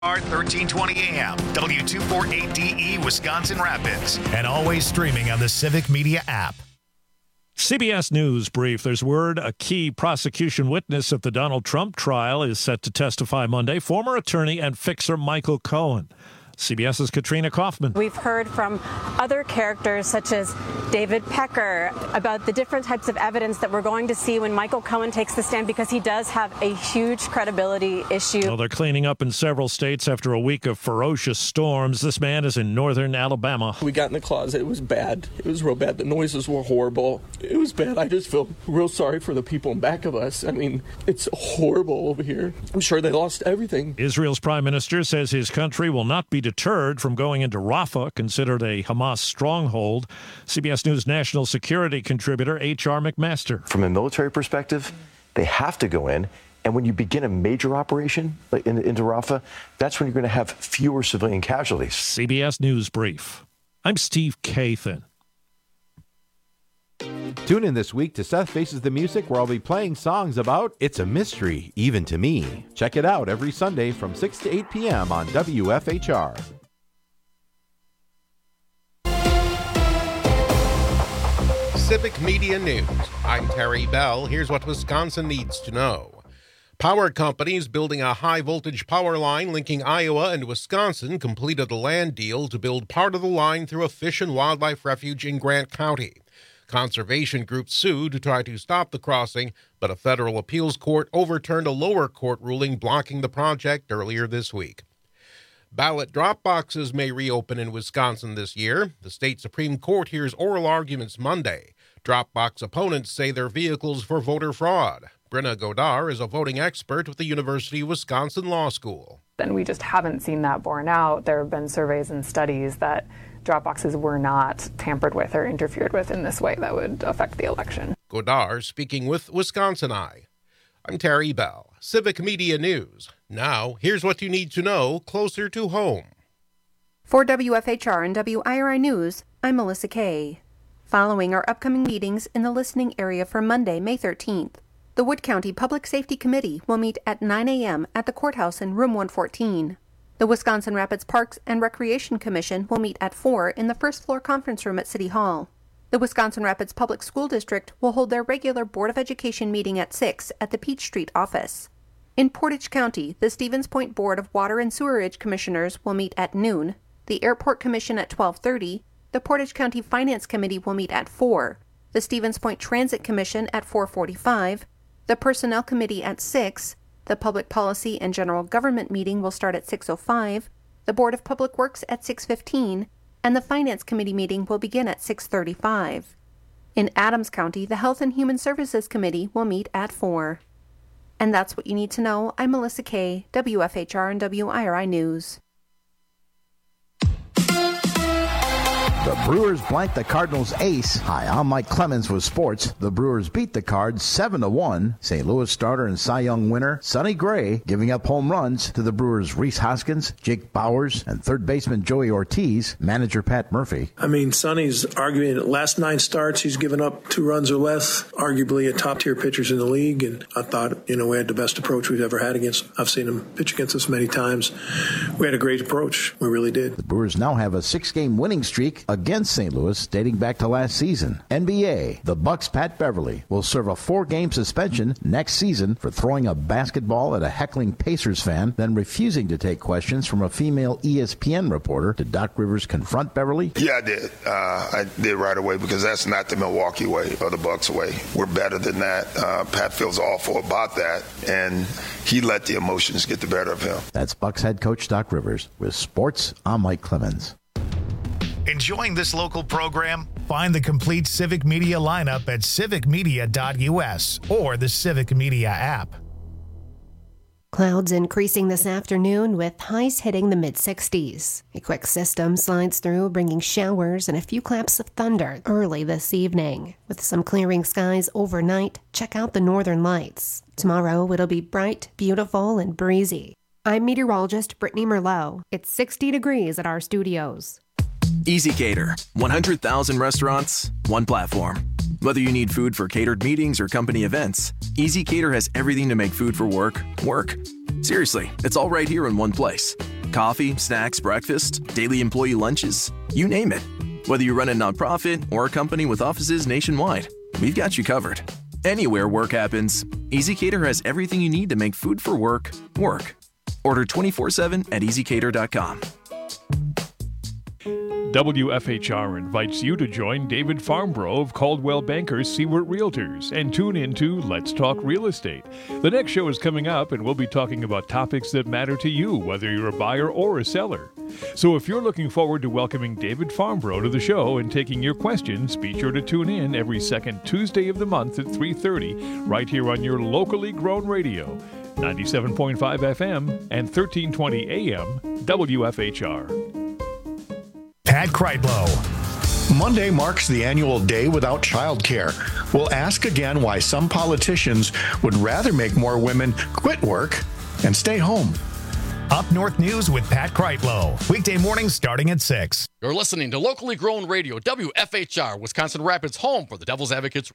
1320 AM, W248DE, Wisconsin Rapids, and always streaming on the Civic Media app. CBS News brief. There's word a key prosecution witness of the Donald Trump trial is set to testify Monday, former attorney and fixer Michael Cohen. CBS's Katrina Kaufman. We've heard from other characters such as David Pecker about the different types of evidence that we're going to see when Michael Cohen takes the stand, because he does have a huge credibility issue. Well, they're cleaning up in several states after a week of ferocious storms. This man is in northern Alabama. We got in the closet. It was bad. It was real bad. The noises were horrible. It was bad. I just feel real sorry for the people in back of us. I mean, it's horrible over here. I'm sure they lost everything. Israel's prime minister says his country will not be deterred from going into Rafah, considered a Hamas stronghold. CBS News national security contributor H.R. McMaster. From a military perspective, they have to go in. And when you begin a major operation into Rafah, that's when you're going to have fewer civilian casualties. CBS News Brief. I'm Steve Kathan. Tune in this week to Seth Faces the Music, where I'll be playing songs about It's a Mystery, Even to Me. Check it out every Sunday from 6 to 8 p.m. on WFHR. Civic Media News. I'm Terry Bell. Here's what Wisconsin needs to know. Power companies building a high-voltage power line linking Iowa and Wisconsin completed a land deal to build part of the line through a fish and wildlife refuge in Grant County. Conservation groups sued to try to stop the crossing, but a federal appeals court overturned a lower court ruling blocking the project earlier this week. Ballot drop boxes may reopen in Wisconsin this year. The state Supreme Court hears oral arguments Monday. Drop box opponents say they're vehicles for voter fraud. Brenna Godar is a voting expert with the University of Wisconsin Law School. And we just haven't seen that borne out. There have been surveys and studies that drop boxes were not tampered with or interfered with in this way that would affect the election. Godar speaking with Wisconsin Eye. I'm Terry Bell, Civic Media News. Now, here's what you need to know closer to home. For WFHR and WIRI News, I'm Melissa Kay. Following our upcoming meetings in the listening area for Monday, May 13th, the Wood County Public Safety Committee will meet at 9 a.m. at the courthouse in room 114. The Wisconsin Rapids Parks and Recreation Commission will meet at 4 in the first floor conference room at City Hall. The Wisconsin Rapids Public School District will hold their regular Board of Education meeting at 6 at the Peach Street office. In Portage County, the Stevens Point Board of Water and Sewerage Commissioners will meet at noon, the Airport Commission at 12:30, the Portage County Finance Committee will meet at 4, the Stevens Point Transit Commission at 4:45, the Personnel Committee at 6, the Public Policy and General Government meeting will start at 6:05, the Board of Public Works at 6:15, and the Finance Committee meeting will begin at 6:35. In Adams County, the Health and Human Services Committee will meet at 4. And that's what you need to know. I'm Melissa Kay, WFHR and WIRI News. The Brewers blanked the Cardinals' ace. Hi, I'm Mike Clemens with sports. The Brewers beat the Cards 7-1. St. Louis starter and Cy Young winner Sonny Gray giving up home runs to the Brewers' Rhys Hoskins, Jake Bauers, and third baseman Joey Ortiz. Manager Pat Murphy. I mean, Sonny's arguing the last 9 starts, he's given up 2 runs or less. Arguably a top-tier pitcher in the league, and I thought, we had the best approach we've ever had against him. I've seen him pitch against us many times. We had a great approach. We really did. The Brewers now have a 6-game winning streak against St. Louis dating back to last season. NBA, the Bucks' Pat Beverly will serve a 4-game suspension next season for throwing a basketball at a heckling Pacers fan, then refusing to take questions from a female ESPN reporter. Did Doc Rivers confront Beverly? Yeah, I did. I did right away, because that's not the Milwaukee way or the Bucks way. We're better than that. Pat feels awful about that, and he let the emotions get the better of him. That's Bucks head coach Doc Rivers. With sports, I'm Mike Clemens. Enjoying this local program? Find the complete Civic Media lineup at civicmedia.us or the Civic Media app. Clouds increasing this afternoon with highs hitting the mid-60s. A quick system slides through, bringing showers and a few claps of thunder early this evening. With some clearing skies overnight, check out the northern lights. Tomorrow it'll be bright, beautiful, and breezy. I'm meteorologist Brittany Merlot. It's 60 degrees at our studios. EasyCater. 100,000 restaurants, one platform. Whether you need food for catered meetings or company events, EasyCater has everything to make food for work, work. Seriously, it's all right here in one place. Coffee, snacks, breakfast, daily employee lunches, you name it. Whether you run a nonprofit or a company with offices nationwide, we've got you covered. Anywhere work happens, EasyCater has everything you need to make food for work, work. Order 24/7 at easycater.com. WFHR invites you to join David Farmbrough of Caldwell Bankers Seward Realtors and tune into Let's Talk Real Estate. The next show is coming up, and we'll be talking about topics that matter to you, whether you're a buyer or a seller. So if you're looking forward to welcoming David Farmbrough to the show and taking your questions, be sure to tune in every second Tuesday of the month at 3:30 right here on your locally grown radio, 97.5 FM and 1320 AM WFHR. Pat Kreitlow. Monday marks the annual Day Without Childcare. We'll ask again why some politicians would rather make more women quit work and stay home. Up North News with Pat Kreitlow. Weekday mornings starting at 6. You're listening to locally grown radio, WFHR, Wisconsin Rapids, home for the Devil's Advocates.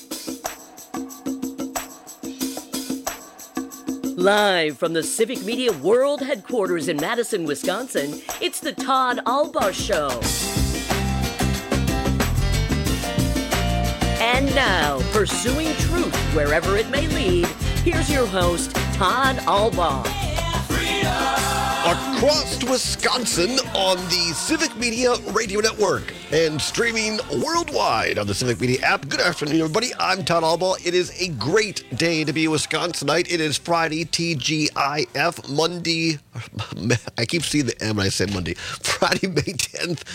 Live from the Civic Media World Headquarters in Madison, Wisconsin, it's the Todd Albaugh Show. And now, pursuing truth wherever it may lead, here's your host, Todd Albaugh. Across Wisconsin on the Civic Media Radio Network and streaming worldwide on the Civic Media app. Good afternoon, everybody. I'm Todd Albaugh. It is a great day to be a Wisconsinite. It is Friday, TGIF, Monday. I keep seeing the M when I say Monday. Friday, May 10th,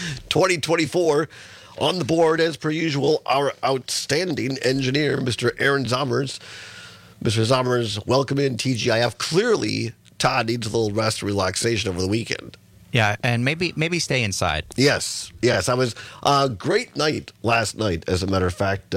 2024. On the board, as per usual, our outstanding engineer, Mr. Aaron Zommers. Mr. Zommers, welcome in TGIF. Clearly, Todd needs a little rest and relaxation over the weekend. Yeah, and maybe stay inside. Yes. I was great night last night. As a matter of fact,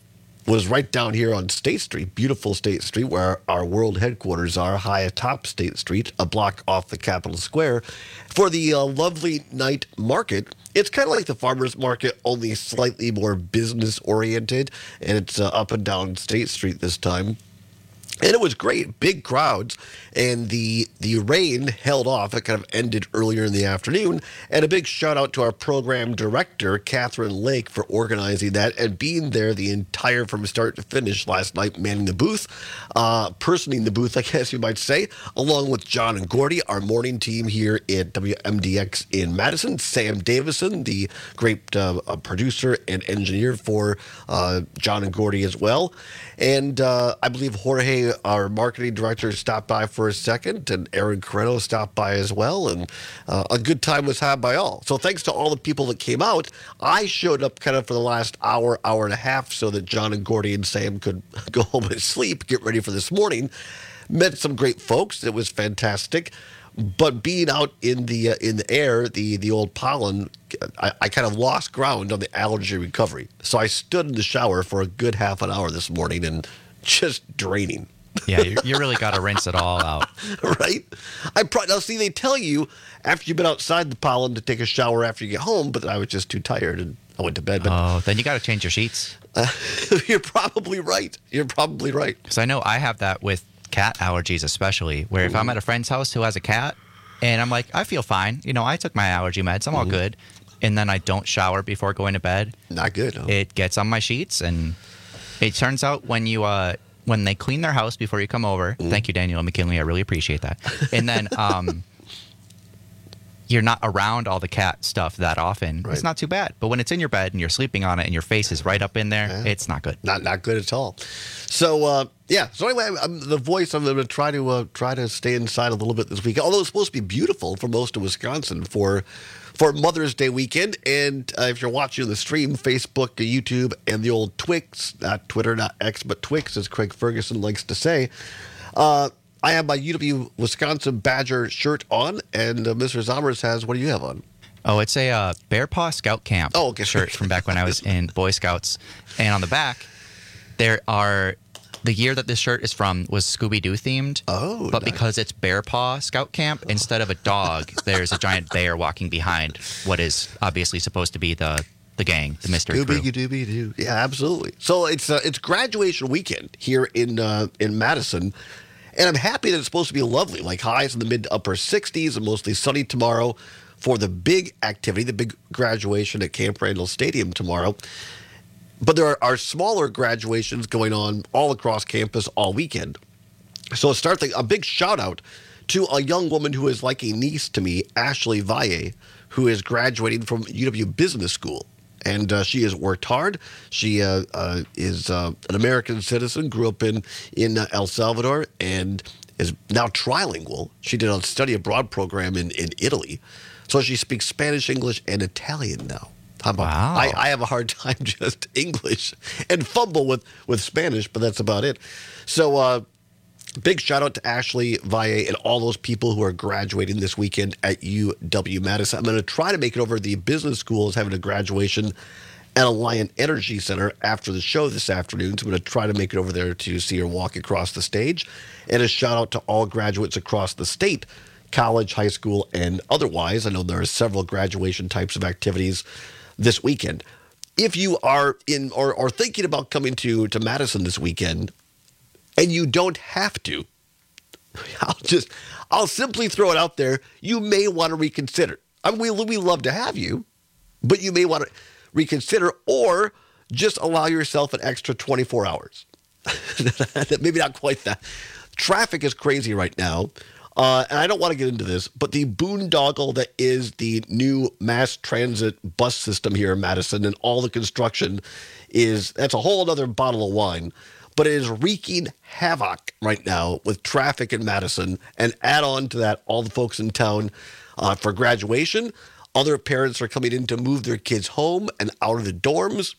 was right down here on State Street, beautiful State Street, where our world headquarters are, high atop State Street, a block off the Capitol Square, for the lovely night market. It's kind of like the farmers market, only slightly more business oriented, and it's up and down State Street this time. And it was great, big crowds, and the rain held off. It kind of ended earlier in the afternoon. And a big shout out to our program director, Catherine Lake, for organizing that and being there the entire from start to finish last night, manning the booth, personing the booth, I guess you might say, along with John and Gordy, our morning team here at WMDX in Madison, Sam Davison, the great producer and engineer for John and Gordy as well. And I believe Jorge, our marketing director, stopped by for a second, and Aaron Corretto stopped by as well, and a good time was had by all. So thanks to all the people that came out. I showed up kind of for the last hour and a half so that John and Gordy and Sam could go home and sleep, get ready for this morning. Met some great folks. It was fantastic. But being out in the air, the old pollen, I kind of lost ground on the allergy recovery. So I stood in the shower for a good half an hour this morning and just draining. Yeah, you really got to rinse it all out. Right? Now, see, they tell you after you've been outside the pollen to take a shower after you get home, but I was just too tired and I went to bed. But, then you got to change your sheets. You're probably right. Because I know I have that with cat allergies especially, where if I'm at a friend's house who has a cat and I'm like, I feel fine, I took my allergy meds, I'm all good, and then I don't shower before going to bed. Not good. No. It gets on my sheets, and it turns out when they clean their house before you come over, thank you, Daniel McKinley, I really appreciate that, and then you're not around all the cat stuff that often, It's not too bad. But when it's in your bed and you're sleeping on it and your face is right up in there, It's not good. Not good at all. So, So anyway, the voice, I'm going to try to stay inside a little bit this week. Although it's supposed to be beautiful for most of Wisconsin for Mother's Day weekend. And if you're watching the stream, Facebook, YouTube, and the old Twix, not Twitter, not X, but Twix, as Craig Ferguson likes to say, I have my UW Wisconsin Badger shirt on, and Mr. Zommers has, what do you have on? Oh, it's a Bear Paw Scout Camp shirt from back when I was in Boy Scouts. And on the back, the year that this shirt is from was Scooby-Doo themed. Oh, but nice. Because it's Bear Paw Scout Camp, instead of a dog, there's a giant bear walking behind what is obviously supposed to be the gang, the mystery crew. Scooby-Doo. Yeah, absolutely. So it's graduation weekend here in Madison. And I'm happy that it's supposed to be lovely, like highs in the mid to upper 60s and mostly sunny tomorrow for the big activity, the big graduation at Camp Randall Stadium tomorrow. But there are smaller graduations going on all across campus all weekend. So a big shout out to a young woman who is like a niece to me, Ashley Valle, who is graduating from UW Business School. And she has worked hard. She is an American citizen, grew up in El Salvador, and is now trilingual. She did a study abroad program in Italy. So she speaks Spanish, English, and Italian now. Wow. I have a hard time just English and fumble with Spanish, but that's about it. So big shout out to Ashley Valle and all those people who are graduating this weekend at UW-Madison. I'm going to try to make it over. The business school is having a graduation at Alliant Energy Center after the show this afternoon. So I'm going to try to make it over there to see her walk across the stage. And a shout out to all graduates across the state, college, high school, and otherwise. I know there are several graduation types of activities this weekend. If you are in or thinking about coming to Madison this weekend, and you don't have to, I'll simply throw it out there. You may want to reconsider. I mean, we love to have you, but you may want to reconsider or just allow yourself an extra 24 hours. Maybe not quite that. Traffic is crazy right now. And I don't want to get into this, but the boondoggle that is the new mass transit bus system here in Madison and all the construction that's a whole other bottle of wine. But it is wreaking havoc right now with traffic in Madison. And add on to that, all the folks in town for graduation. Other parents are coming in to move their kids home and out of the dorms.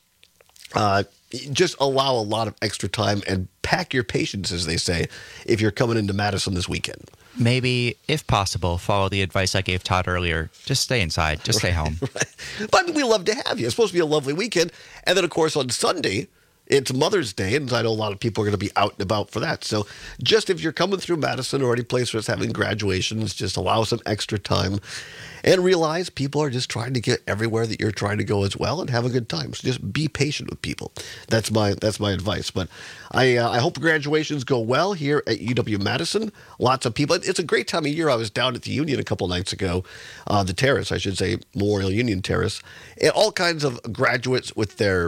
Just allow a lot of extra time and pack your patience, as they say, if you're coming into Madison this weekend. Maybe, if possible, follow the advice I gave Todd earlier. Just stay inside. Just stay home. Right. But I mean, we love to have you. It's supposed to be a lovely weekend. And then, of course, on Sunday, it's Mother's Day, and I know a lot of people are going to be out and about for that. So just if you're coming through Madison or any place where it's having graduations, just allow some extra time and realize people are just trying to get everywhere that you're trying to go as well and have a good time. So just be patient with people. That's my advice. But I hope graduations go well here at UW-Madison. Lots of people. It's a great time of year. I was down at the Union a couple nights ago, the Terrace, I should say, Memorial Union Terrace, and all kinds of graduates with their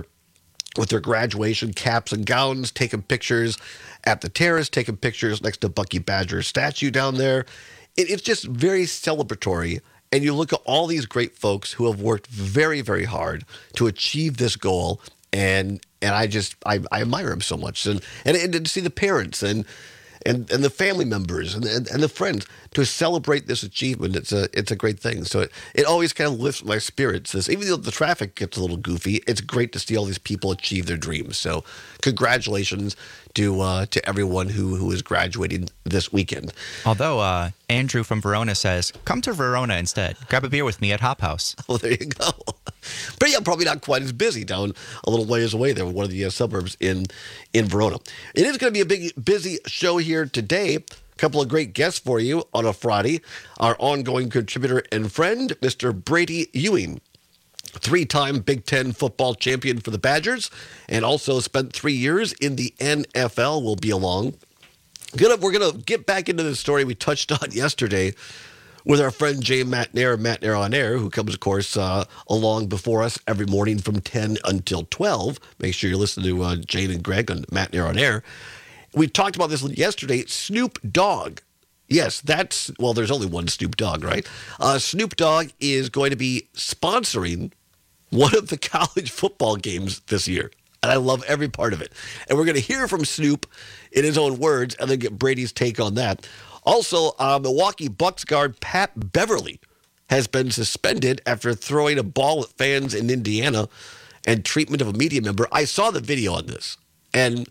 graduation caps and gowns, taking pictures at the Terrace, taking pictures next to Bucky Badger's statue down there. It's just very celebratory. And you look at all these great folks who have worked very, very hard to achieve this goal. And I admire them so much. And to see the parents and the family members and the friends to celebrate this achievement, it's a great thing. So it always kind of lifts my spirits. Even though the traffic gets a little goofy, it's great to see all these people achieve their dreams. So congratulations to everyone who is graduating this weekend. Although Andrew from Verona says, come to Verona instead. Grab a beer with me at Hop House. Oh, there you go. But yeah, probably not quite as busy down a little ways away there, one of the suburbs in Verona. It is going to be a busy show here today. A couple of great guests for you on a Friday. Our ongoing contributor and friend, Mr. Brady Ewing, three-time Big Ten football champion for the Badgers, and also spent 3 years in the NFL, will be along. We're going to get back into the story we touched on yesterday with our friend Jay Matnair, Matnair on Air, who comes, of course, along before us every morning from 10 until 12. Make sure you listen to Jane and Greg on Matnair on Air. We talked about this yesterday. Snoop Dogg. Yes, there's only one Snoop Dogg, right? Snoop Dogg is going to be sponsoring one of the college football games this year. And I love every part of it. And we're going to hear from Snoop in his own words and then get Brady's take on that. Also, Milwaukee Bucks guard Pat Beverly has been suspended after throwing a ball at fans in Indiana and treatment of a media member. I saw the video on this, and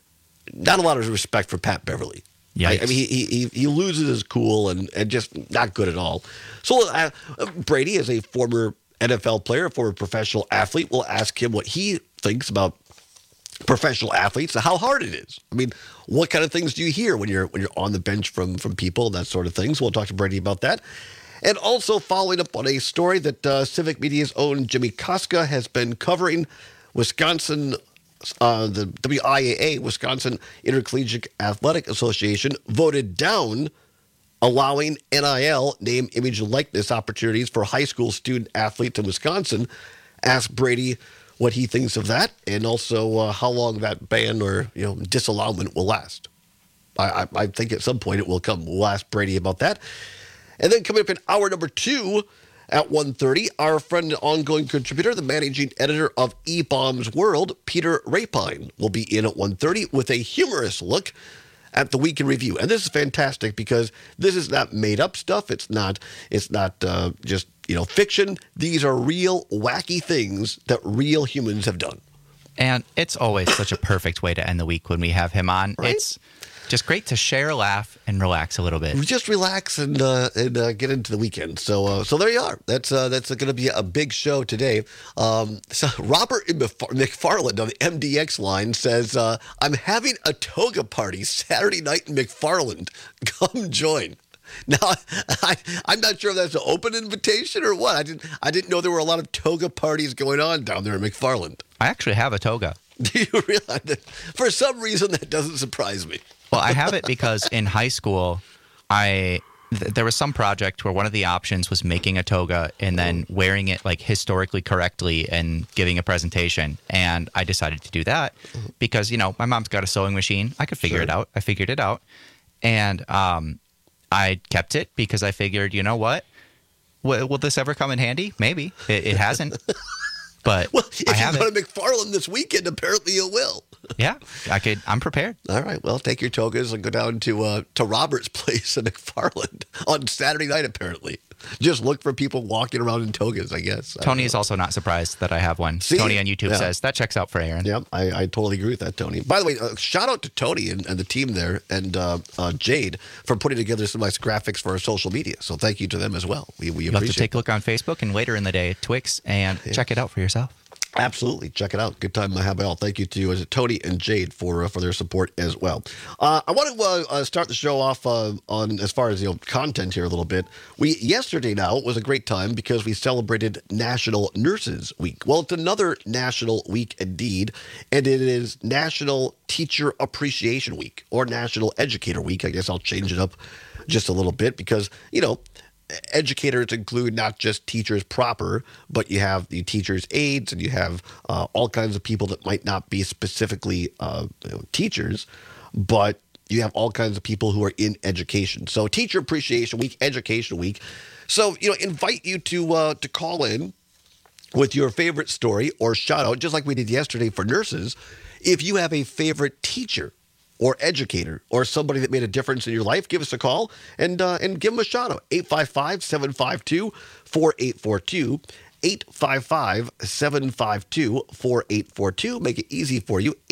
not a lot of respect for Pat Beverly. Right? I mean, he loses his cool and just not good at all. So Brady, as a former NFL player, a former professional athlete, we'll ask him what he thinks about professional athletes and how hard it is. I mean, what kind of things do you hear when you're on the bench from people and that sort of thing? So we'll talk to Brady about that. And also following up on a story that Civic Media's own Jimmy Koska has been covering, Wisconsin the WIAA, Wisconsin Intercollegiate Athletic Association, voted down allowing NIL, name, image, and likeness opportunities for high school student athletes in Wisconsin. Ask Brady what he thinks of that, and also how long that ban or disallowment will last. I think at some point it will come. We'll ask Brady about that. And then coming up in hour number 2 at 1:30, our friend and ongoing contributor, the managing editor of E-Bombs World, Peter Rapine, will be in at 1:30 with a humorous look at the week in review. And this is fantastic because this is not made up stuff. It's not just fiction. These are real wacky things that real humans have done. And it's always such a perfect way to end the week when we have him on. Right? It's just great to share, laugh, and relax a little bit. Just relax and get into the weekend. So there you are. That's going to be a big show today. So Robert McFarland on the MDX line says, "I'm having a toga party Saturday night in McFarland. Come join." Now, I'm not sure if that's an open invitation or what. I didn't know there were a lot of toga parties going on down there in McFarland. I actually have a toga. Do you realize that? For some reason, that doesn't surprise me. Well, I have it because in high school, there was some project where one of the options was making a toga and then wearing it like historically correctly and giving a presentation. And I decided to do that because, my mom's got a sewing machine. I could figure it out. I figured it out. And I kept it because I figured, you know what? Will this ever come in handy? Maybe. It hasn't. But if you go to McFarland this weekend, apparently you will. Yeah, I'm prepared. All right, well, take your togas and go down to Robert's place in McFarland on Saturday night, apparently. Just look for people walking around in togas, I guess. Tony is also not surprised that I have one. See? Tony on YouTube says, that checks out for Aaron. Yep, I totally agree with that, Tony. By the way, shout out to Tony and the team there and Jade for putting together some nice graphics for our social media. So thank you to them as well. We appreciate it. You'll have to take a look on Facebook and later in the day, Twix, and check it out for yourself. Absolutely. Check it out. Good time I have it all. Thank you to Tony and Jade for their support as well. I want to start the show off on as far as content here a little bit. Yesterday now was a great time because we celebrated National Nurses Week. Well, it's another national week indeed, and it is National Teacher Appreciation Week or National Educator Week. I guess I'll change it up just a little bit because, educators include not just teachers proper, but you have the teachers' aides and you have all kinds of people that might not be specifically teachers, but you have all kinds of people who are in education. So Teacher Appreciation Week, Education Week. So, invite you to call in with your favorite story or shout out, just like we did yesterday for nurses, if you have a favorite teacher or educator, or somebody that made a difference in your life, give us a call and give them a shout out. 855-752-4842. 855-752-4842. Make it easy for you.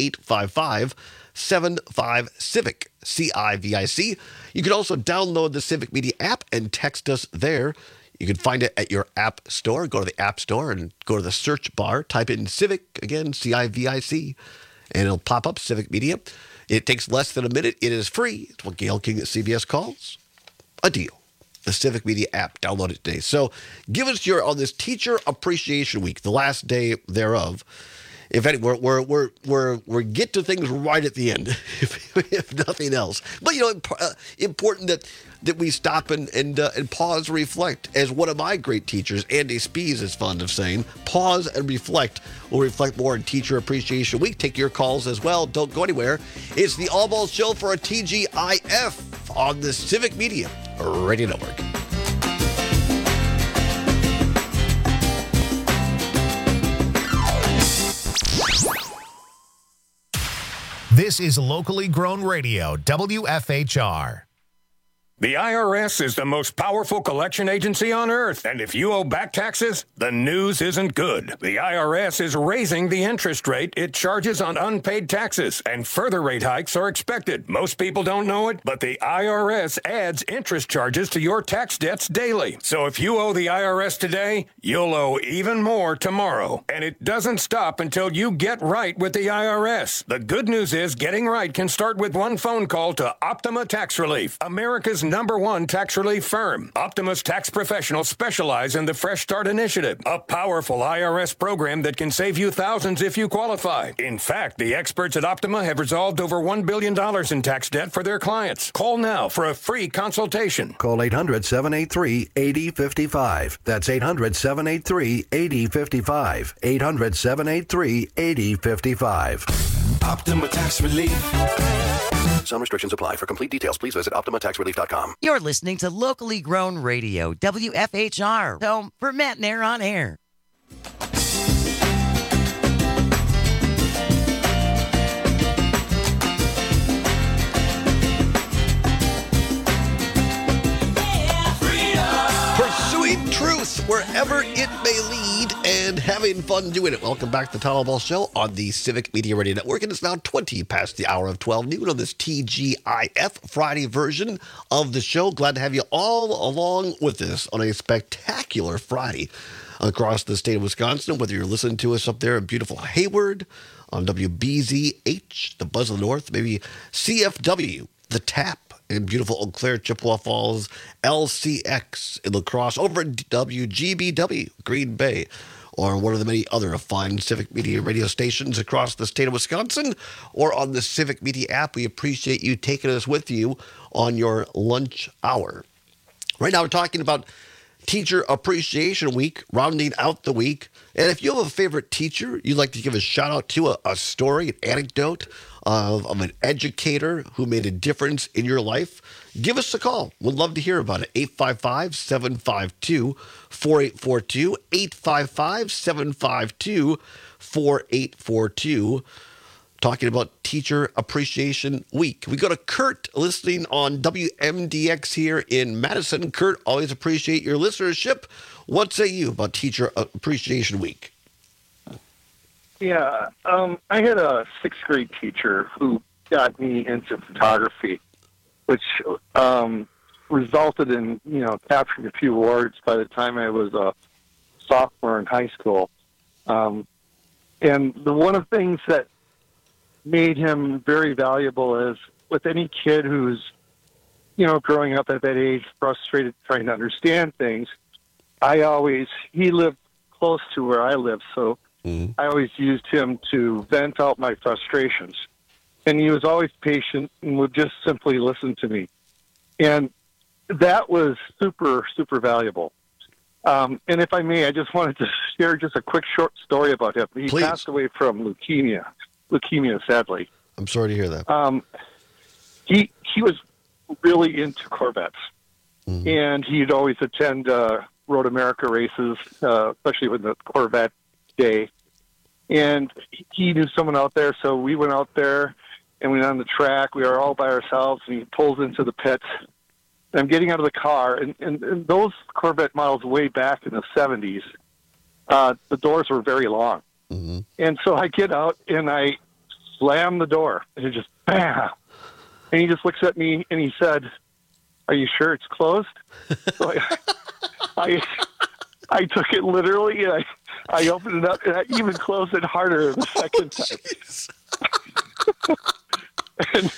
855-75-CIVIC, CIVIC. You can also download the Civic Media app and text us there. You can find it at your app store. Go to the app store and go to the search bar. Type in Civic, again, CIVIC, and it'll pop up Civic Media. It takes less than a minute. It is free. It's what Gail King at CBS calls a deal. The Civic Media app. Download it today. So give us on this Teacher Appreciation Week, the last day thereof. If any, we're get to things right at the end, if nothing else. But important that we stop and pause and reflect. As one of my great teachers, Andy Spees, is fond of saying, pause and reflect. We'll reflect more in Teacher Appreciation Week. Take your calls as well. Don't go anywhere. It's the All Balls Show for a TGIF on the Civic Media Radio Network. This is locally grown radio, WFHR. The IRS is the most powerful collection agency on earth, and if you owe back taxes, the news isn't good. The IRS is raising the interest rate it charges on unpaid taxes, and further rate hikes are expected. Most people don't know it, but the IRS adds interest charges to your tax debts daily. So if you owe the IRS today, you'll owe even more tomorrow. And it doesn't stop until you get right with the IRS. The good news is getting right can start with one phone call to Optima Tax Relief, America's #1 tax relief firm. Optima's tax professionals specialize in the Fresh Start Initiative, a powerful IRS program that can save you thousands if you qualify. In fact, the experts at Optima have resolved over $1 billion in tax debt for their clients. Call now for a free consultation. Call 800-783-8055. That's 800-783-8055. 800-783-8055. Optima Tax Relief. Some restrictions apply. For complete details, please visit OptimaTaxRelief.com. You're listening to locally grown radio, WFHR, home for Matt and Air on Air. Pursuing truth wherever it may lead and having fun doing it. Welcome back to the Todd Ball Show on the Civic Media Radio Network. And it's now 20 past the hour of 12 noon on this TGIF Friday version of the show. Glad to have you all along with us on a spectacular Friday across the state of Wisconsin. Whether you're listening to us up there in beautiful Hayward, on WBZH, the Buzz of the North, maybe CFW, the Tap, in beautiful Eau Claire, Chippewa Falls, LCX in La Crosse, over at WGBW, Green Bay, or one of the many other fine Civic Media radio stations across the state of Wisconsin, or on the Civic Media app. We appreciate you taking us with you on your lunch hour. Right now we're talking about Teacher Appreciation Week, rounding out the week. And if you have a favorite teacher you'd like to give a shout out to, a story, an anecdote of an educator who made a difference in your life, give us a call. We'd love to hear about it. 855-752-4842. 855-752-4842. Talking about Teacher Appreciation Week. We go to Kurt listening on WMDX here in Madison. Kurt, always appreciate your listenership. What say you about Teacher Appreciation Week? Yeah, I had a sixth grade teacher who got me into photography, which resulted in, capturing a few awards by the time I was a sophomore in high school. And one of the things that made him very valuable is with any kid who's, growing up at that age, frustrated, trying to understand things, he lived close to where I live, so I always used him to vent out my frustrations. And he was always patient and would just simply listen to me. And that was super, super valuable. And if I may, I just wanted to share just a quick short story about him. He passed away from leukemia, sadly. I'm sorry to hear that. He was really into Corvettes. And he'd always attend Road America races, especially with the Corvette day. And he knew someone out there, so we went out there and went on the track. We were all by ourselves, and he pulls into the pits. And I'm getting out of the car, and those Corvette models way back in the 70s, the doors were very long. And so I get out, and I slam the door, and it just, bam! And he just looks at me, and he said, "Are you sure it's closed?" So I took it literally, and I opened it up, and I even closed it harder the second time. And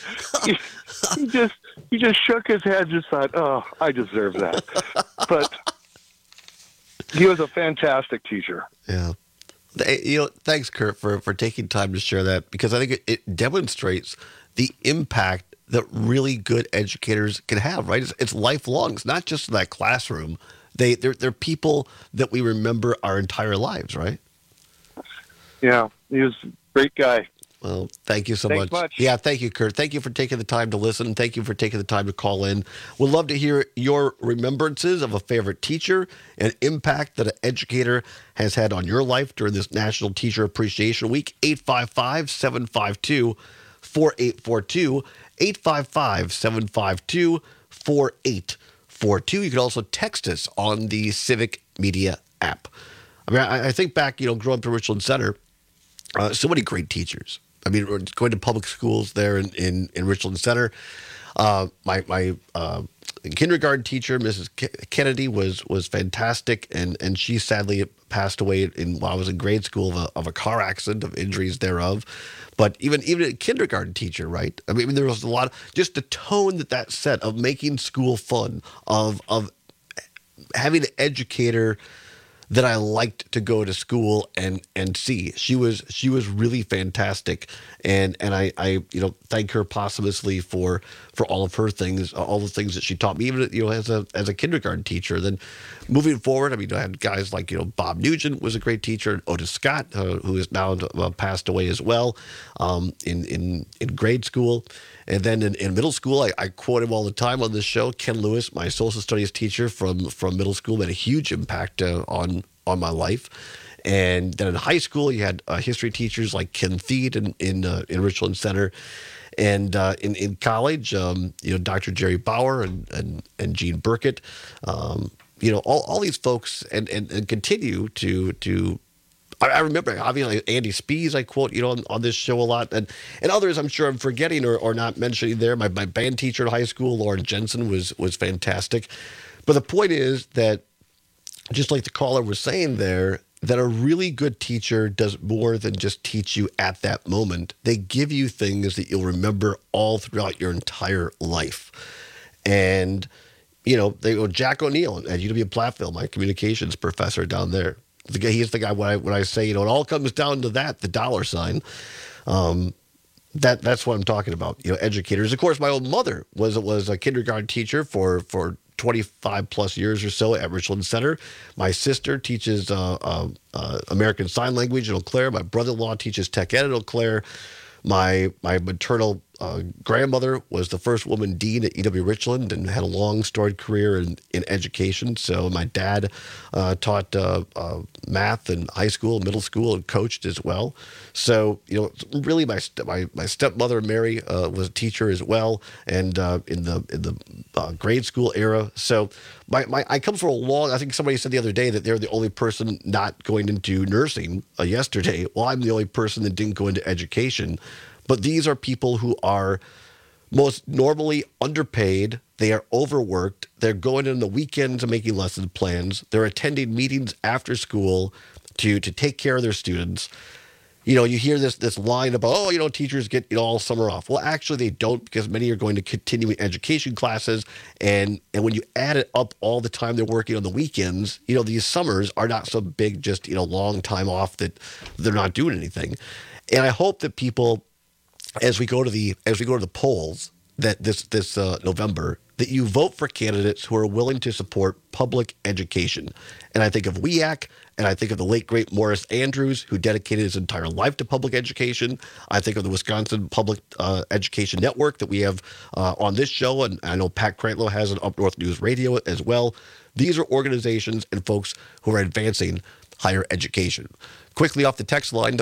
he just shook his head, just thought, "Oh, I deserve that." But he was a fantastic teacher. Yeah. Thanks, Kurt, for taking time to share that, because I think it demonstrates the impact that really good educators can have, right? It's lifelong. It's not just in that classroom. They're people that we remember our entire lives, right? Yeah, he was a great guy. Well, thank you so Thanks much. much. Yeah, thank you, Kurt. Thank you for taking the time to listen. Thank you for taking the time to call in. We'd love to hear your remembrances of a favorite teacher and impact that an educator has had on your life during this National Teacher Appreciation Week. 855-752-4842. 855-752-4842. You can also text us on the Civic Media app. I mean, I think back, growing up in Richland Center, so many great teachers. I mean, going to public schools there in Richland Center. My kindergarten teacher, Mrs. Kennedy, was fantastic, and she sadly passed away while I was in grade school of a car accident, of injuries thereof. But even a kindergarten teacher, right? I mean, there was a lot of just the tone that set of making school fun, of having an educator that I liked to go to school and see. She was really fantastic, and I thank her posthumously for all of her things, all the things that she taught me, even as a kindergarten teacher. Then moving forward, I mean, I had guys like Bob Nugent was a great teacher, and Otis Scott, who is now passed away as well, in grade school. And then in middle school, I quote him all the time on this show. Ken Lewis, my social studies teacher from middle school, made a huge impact on my life. And then in high school, you had history teachers like Ken Theed in Richland Center. And in college, Dr. Jerry Bauer and Gene Burkett, all these folks and continue to. I remember, obviously, Andy Spees, I quote, on this show a lot. And others I'm sure I'm forgetting or not mentioning there. My band teacher in high school, Lauren Jensen, was fantastic. But the point is that, just like the caller was saying there, that a really good teacher does more than just teach you at that moment. They give you things that you'll remember all throughout your entire life. And, Jack O'Neill at UW Platteville, my communications professor down there. He's the guy when I say, it all comes down to that, the dollar sign. That's what I'm talking about. Educators. Of course, my own mother was a kindergarten teacher for 25 plus years or so at Richland Center. My sister teaches American Sign Language at Eau Claire. My brother-in-law teaches tech ed at Eau Claire. My maternal grandmother was the first woman dean at UW Richland and had a long storied career in education. So my dad taught math in high school, middle school, and coached as well. So really my stepmother Mary was a teacher as well, and in the grade school era. So I come from a long. I think somebody said the other day that they're the only person not going into nursing yesterday. Well, I'm the only person that didn't go into education. But these are people who are most normally underpaid. They are overworked. They're going in the weekends and making lesson plans. They're attending meetings after school to take care of their students. You hear this line about, teachers get all summer off. Well, actually, they don't, because many are going to continuing education classes. And when you add it up all the time they're working on the weekends, these summers are not so big, just, long time off that they're not doing anything. And I hope that people, as we go to the polls that this November, that you vote for candidates who are willing to support public education. And I think of WEAC, and I think of the late, great Morris Andrews, who dedicated his entire life to public education. I think of the Wisconsin Public Education Network that we have on this show, and I know Pat Crantlow has an Up North News Radio as well. These are organizations and folks who are advancing higher education. Quickly off the text line,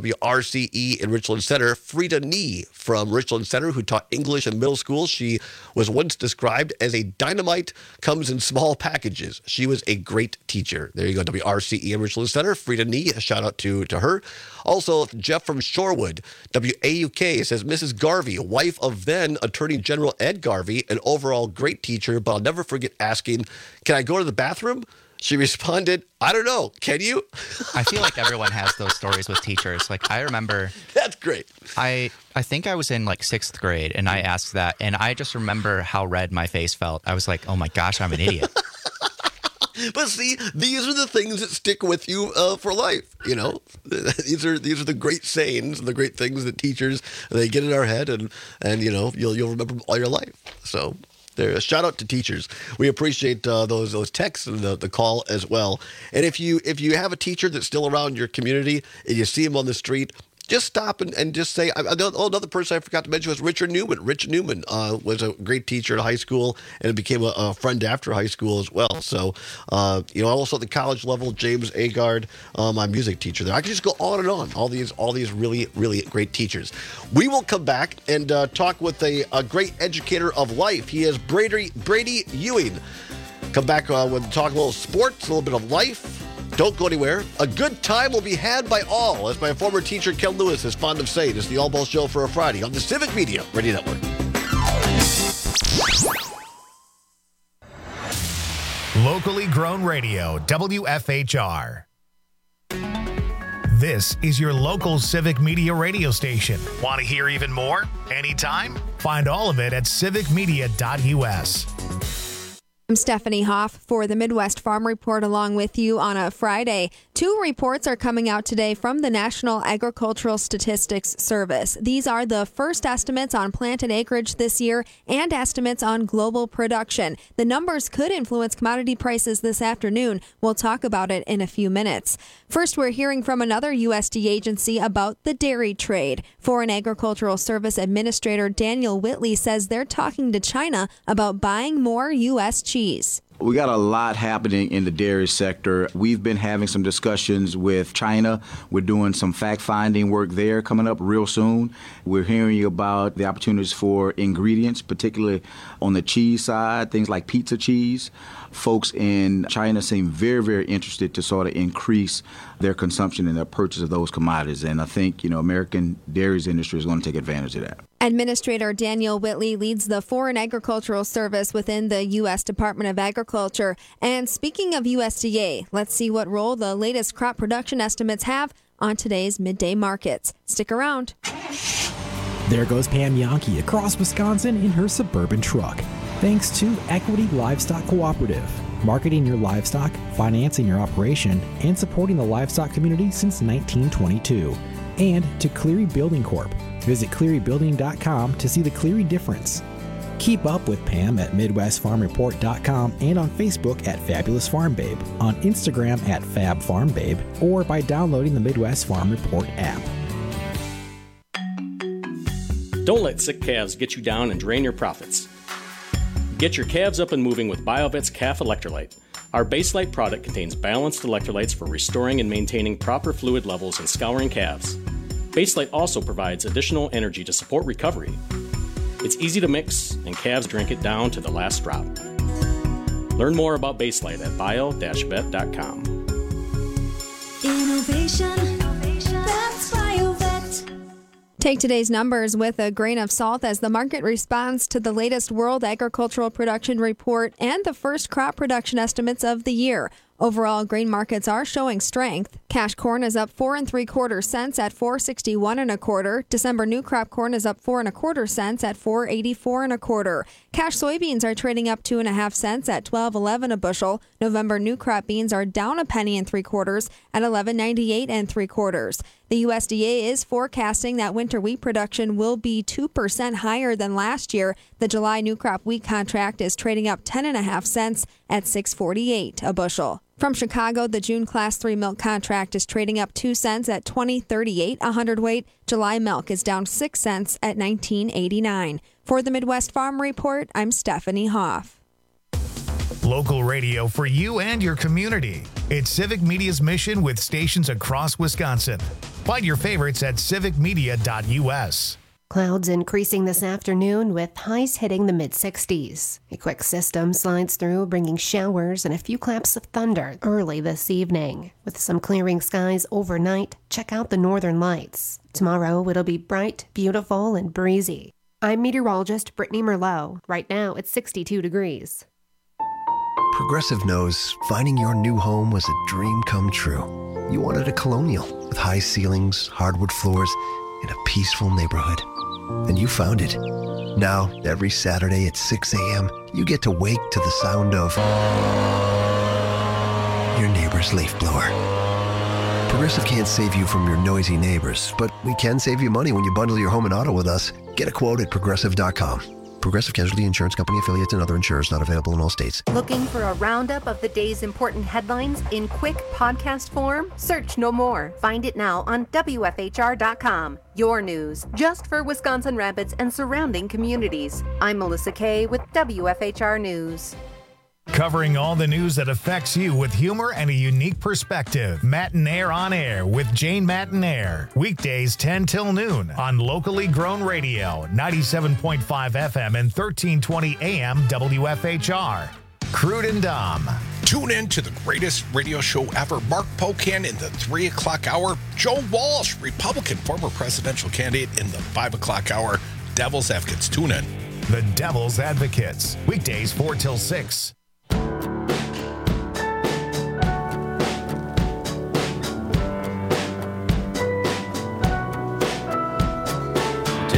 WRCE in Richland Center, Frida Nee from Richland Center, who taught English in middle school. She was once described as a dynamite, comes in small packages. She was a great teacher. There you go, WRCE in Richland Center, Frida Nee, a shout out to her. Also, Jeff from Shorewood, WAUK, says, Mrs. Garvey, wife of then Attorney General Ed Garvey, an overall great teacher, but I'll never forget asking, can I go to the bathroom? She responded, I don't know. Can you? I feel like everyone has those stories with teachers. Like, I remember. That's great. I think I was in like 6th grade and I asked that. And I just remember how red my face felt. I was like, oh my gosh, I'm an idiot. But see, these are the things that stick with you for life. These are the great sayings and the great things that teachers, they get in our head and you'll remember them all your life. So. There, a shout out to teachers. We appreciate those texts and the call as well. And if you have a teacher that's still around your community and you see him on the street, just stop and just say, another person I forgot to mention was Richard Newman. Rich Newman was a great teacher at high school and became a friend after high school as well. So, also at the college level, James Agard, my music teacher there. I can just go on and on. All these really, really great teachers. We will come back and talk with a great educator of life. He is Brady Ewing. Come back with talk a little sports, a little bit of life. Don't go anywhere. A good time will be had by all, as my former teacher Ken Lewis is fond of saying. It's the All Ball Show for a Friday on the Civic Media Radio Network. Locally grown radio, WFHR. This is your local Civic Media radio station. Want to hear even more? Anytime? Find all of it at civicmedia.us. I'm Stephanie Hoff for the Midwest Farm Report along with you on a Friday. 2 reports are coming out today from the National Agricultural Statistics Service. These are the first estimates on planted acreage this year and estimates on global production. The numbers could influence commodity prices this afternoon. We'll talk about it in a few minutes. First, we're hearing from another USDA agency about the dairy trade. Foreign Agricultural Service Administrator Daniel Whitley says they're talking to China about buying more U.S. cheese. We got a lot happening in the dairy sector. We've been having some discussions with China. We're doing some fact-finding work there coming up real soon. We're hearing about the opportunities for ingredients, particularly on the cheese side, things like pizza cheese. Folks in China seem very, very interested to sort of increase their consumption and their purchase of those commodities. And I think, American dairies industry is going to take advantage of that. Administrator Daniel Whitley leads the Foreign Agricultural Service within the U.S. Department of Agriculture. And speaking of USDA, let's see what role the latest crop production estimates have on today's midday markets. Stick around. There goes Pam Yankee across Wisconsin in her Suburban truck. Thanks to Equity Livestock Cooperative, marketing your livestock, financing your operation, and supporting the livestock community since 1922. And to Cleary Building Corp. Visit clearybuilding.com to see the Cleary difference. Keep up with Pam at MidwestFarmReport.com and on Facebook at Fabulous Farm Babe, on Instagram at Fab Farm Babe, or by downloading the Midwest Farm Report app. Don't let sick calves get you down and drain your profits. Get your calves up and moving with BioVet's Calf Electrolyte. Our Baselite product contains balanced electrolytes for restoring and maintaining proper fluid levels in scouring calves. Baselite also provides additional energy to support recovery. It's easy to mix, and calves drink it down to the last drop. Learn more about Baselite at bio-vet.com. Innovation, that's BioVet. Take today's numbers with a grain of salt as the market responds to the latest World Agricultural Production Report and the first crop production estimates of the year. Overall, grain markets are showing strength. Cash corn is up 4 3/4 cents at $4.61 1/4. December new crop corn is up 4 1/4 cents at $4.84 1/4. Cash soybeans are trading up 2 1/2 cents at $12.11 a bushel. November new crop beans are down 1 3/4 at $11.98 3/4. The USDA is forecasting that winter wheat production will be 2% higher than last year. The July new crop wheat contract is trading up 10 1/2 cents at $6.48 a bushel. From Chicago, the June Class 3 milk contract is trading up 2 cents at $20.38 a hundredweight. July milk is down 6 cents at $19.89. For the Midwest Farm Report, I'm Stephanie Hoff. Local radio for you and your community. It's Civic Media's mission with stations across Wisconsin. Find your favorites at civicmedia.us. Clouds increasing this afternoon with highs hitting the mid-60s. A quick system slides through, bringing showers and a few claps of thunder early this evening. With some clearing skies overnight, check out the northern lights. Tomorrow it'll be bright, beautiful, and breezy. I'm meteorologist Brittany Merlot. Right now it's 62 degrees. Progressive knows finding your new home was a dream come true. You wanted a Colonial with high ceilings, hardwood floors, and a peaceful neighborhood. And you found it. Now, every Saturday at 6 a.m., you get to wake to the sound of your neighbor's leaf blower. Progressive can't save you from your noisy neighbors, but we can save you money when you bundle your home and auto with us. Get a quote at Progressive.com. Progressive Casualty Insurance Company affiliates and other insurers not available in all states. Looking for a roundup of the day's important headlines in quick podcast form? Search no more. Find it now on WFHR.com. Your news, just for Wisconsin Rapids and surrounding communities. I'm Melissa Kay with WFHR News. Covering all the news that affects you with humor and a unique perspective. Matinaire on Air with Jane Matinaire. Weekdays 10 till noon on locally grown radio, 97.5 FM and 1320 AM WFHR. Crude and Dom. Tune in to the greatest radio show ever. Mark Pocan in the 3 o'clock hour. Joe Walsh, Republican former presidential candidate, in the 5 o'clock hour. Devil's Advocates. Tune in. The Devil's Advocates. Weekdays 4 till 6.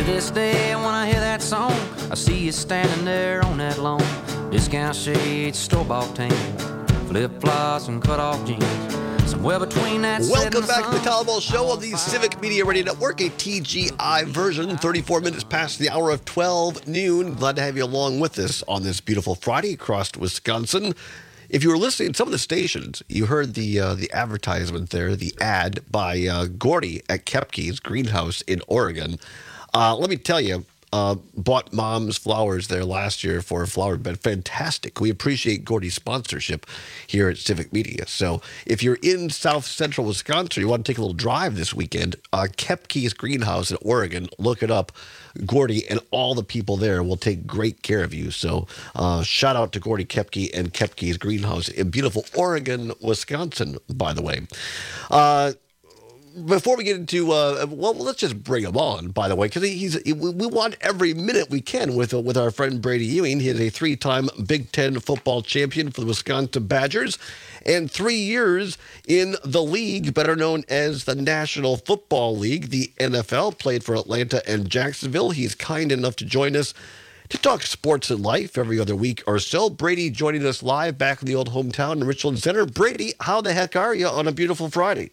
this day when I hear that song, I see you standing there on that lawn. Discount shades, store-bought tan, flip-flops and cut-off jeans. Somewhere between that. Welcome back to the Todd Ball Show on the Civic Media Radio Network, a TGI version. 34 minutes past the hour of 12 noon. Glad to have you along with us on this beautiful Friday across Wisconsin. If you were listening to some of the stations, you heard the advertisement there, the ad by Gordy at Kepke's Greenhouse in Oregon. Let me tell you, bought Mom's flowers there last year for a flower bed. Fantastic. We appreciate Gordy's sponsorship here at Civic Media. So if you're in South Central Wisconsin, you want to take a little drive this weekend, Kepke's Greenhouse in Oregon, look it up. Gordy and all the people there will take great care of you. So shout out to Gordy Kepke and Kepke's Greenhouse in beautiful Oregon, Wisconsin, by the way. Before we get into, let's just bring him on, by the way, because we want every minute we can with our friend Brady Ewing. He is a 3-time Big Ten football champion for the Wisconsin Badgers and 3 years in the league, better known as the National Football League, the NFL, played for Atlanta and Jacksonville. He's kind enough to join us to talk sports and life every other week or so. Brady joining us live back in the old hometown in Richland Center. Brady, how the heck are you on a beautiful Friday?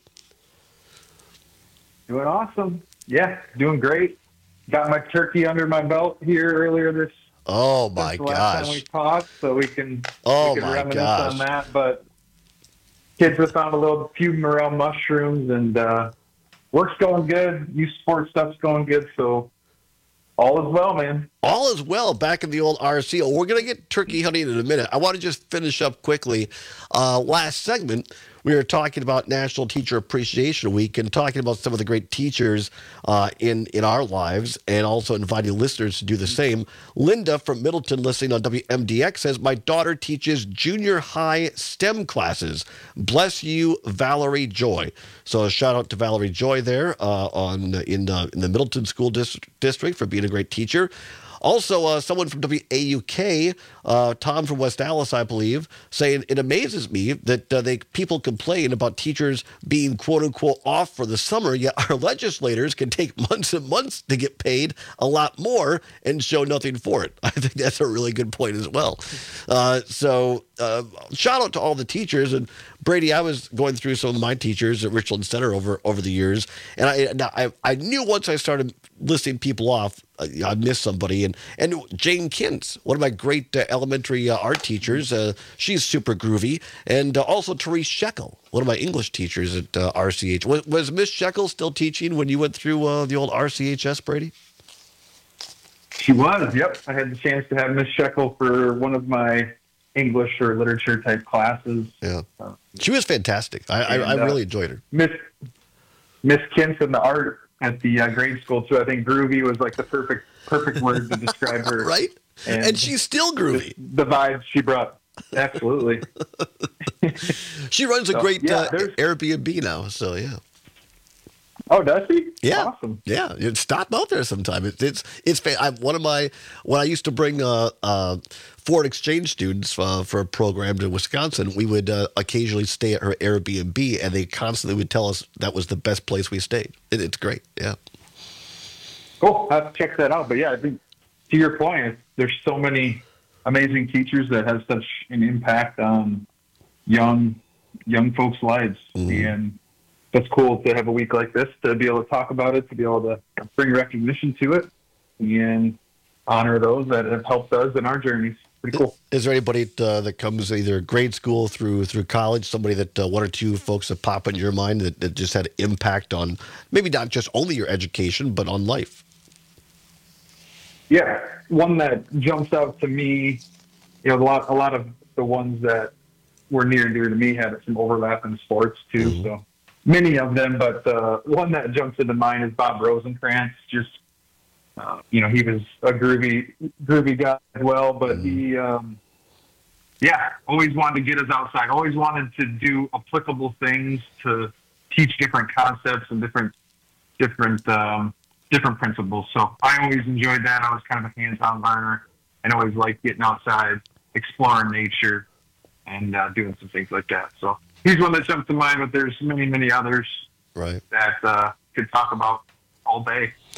Doing awesome. Yeah, doing great. Got my turkey under my belt here earlier this. Oh my gosh! Last time we talked, so we can reminisce on that. But kids have found few morel mushrooms, and work's going good. Youth sports stuff's going good. So all is well, man. All is well back in the old RC. Oh, we're gonna get turkey hunting in a minute. I want to just finish up quickly. Last segment, we were talking about National Teacher Appreciation Week and talking about some of the great teachers in our lives, and also inviting listeners to do the same. Linda from Middleton, listening on WMDX, says, my daughter teaches junior high STEM classes. Bless you, Valerie Joy. So a shout out to Valerie Joy there in the Middleton School District for being a great teacher. Also, someone from WAUK, Tom from West Allis, I believe, saying it amazes me that people complain about teachers being quote-unquote off for the summer, yet our legislators can take months and months to get paid a lot more and show nothing for it. I think that's a really good point as well. So shout out to all the teachers. And Brady, I was going through some of my teachers at Richland Center over the years, and I knew once I started listing people off, I missed somebody. And Jane Kintz, one of my great elementary art teachers, she's super groovy. And also Therese Shekel, one of my English teachers at RCH. Was Miss Shekel still teaching when you went through the old RCHS, Brady? She was, yep. I had the chance to have Miss Shekel for one of my English or literature type classes. Yeah, she was fantastic. I really enjoyed her. Miss Kintz and the art at the grade school too. I think groovy was like the perfect word to describe her. Right? And she's still groovy. The vibes she brought. Absolutely. She runs a great Airbnb now, so yeah. Oh, does she? Yeah. Awesome. Yeah. Stop out there sometime. It's when I used to bring foreign exchange students for a program to Wisconsin, we would occasionally stay at her Airbnb, and they constantly would tell us that was the best place we stayed. It's great. Yeah. Cool. I'll have to check that out. But yeah, I think to your point, there's so many amazing teachers that have such an impact on young folks' lives. Mm-hmm. And that's cool to have a week like this, to be able to talk about it, to be able to bring recognition to it and honor those that have helped us in our journeys. Pretty cool. Is there anybody that comes either grade school through college, somebody that one or two folks that pop in your mind that just had impact on maybe not just only your education, but on life? Yeah, one that jumps out to me, a lot of the ones that were near and dear to me had some overlap in sports too. Mm-hmm. So many of them, but one that jumps into mind is Bob Rosenkrantz. Just he was a groovy guy as well, but he always wanted to get us outside. Always wanted to do applicable things, to teach different concepts and different principles. So I always enjoyed that. I was kind of a hands-on learner and always liked getting outside, exploring nature, and doing some things like that. So he's one that jumps to mind, but there's many, many others right. that could talk about all day.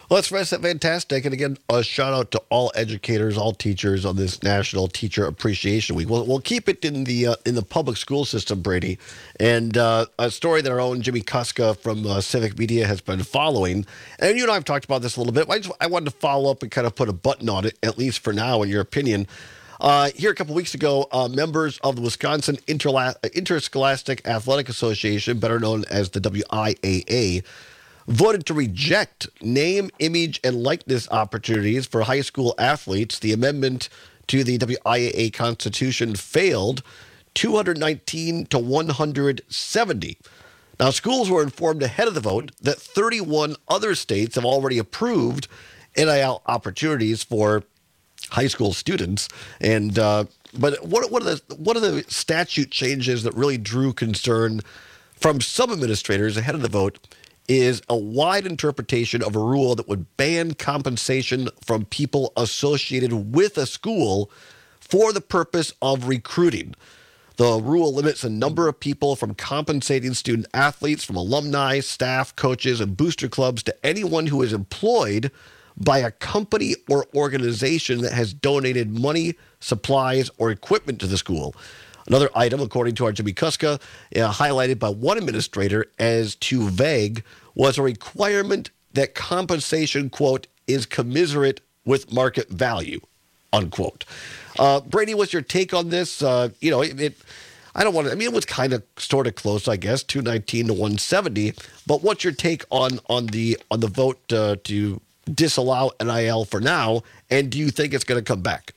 Well, that's fantastic. And again, a shout out to all educators, all teachers on this National Teacher Appreciation Week. We'll keep it in the public school system, Brady. And a story that our own Jimmy Kuska from Civic Media has been following. And you and I have talked about this a little bit. I wanted to follow up and kind of put a button on it, at least for now, in your opinion. Here a couple weeks ago, members of the Wisconsin Interscholastic Athletic Association, better known as the WIAA, voted to reject name, image, and likeness opportunities for high school athletes. The amendment to the WIAA Constitution failed 219 to 170. Now, schools were informed ahead of the vote that 31 other states have already approved NIL opportunities for high school students. And but one of the statute changes that really drew concern from some administrators ahead of the vote is a wide interpretation of a rule that would ban compensation from people associated with a school for the purpose of recruiting. The rule limits the number of people from compensating student athletes, from alumni, staff, coaches, and booster clubs to anyone who is employed by a company or organization that has donated money, supplies, or equipment to the school. Another item, according to our Jimmy Kuska, highlighted by one administrator as too vague, was a requirement that compensation, quote, is commensurate with market value, unquote. Brady, what's your take on this? I don't want to, it was kind of sort of close, I guess, 219 to 170. But what's your take on the vote to disallow NIL for now? And do you think it's going to come back?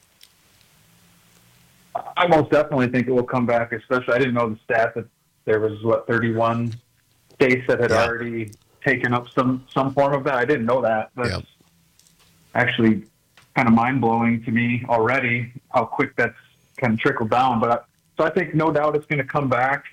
I most definitely think it will come back, especially I didn't know the stat that there was, 31 states that had already taken up some form of that. I didn't know that. That's actually kind of mind-blowing to me already, how quick that's kind of trickled down. So I think no doubt it's going to come back.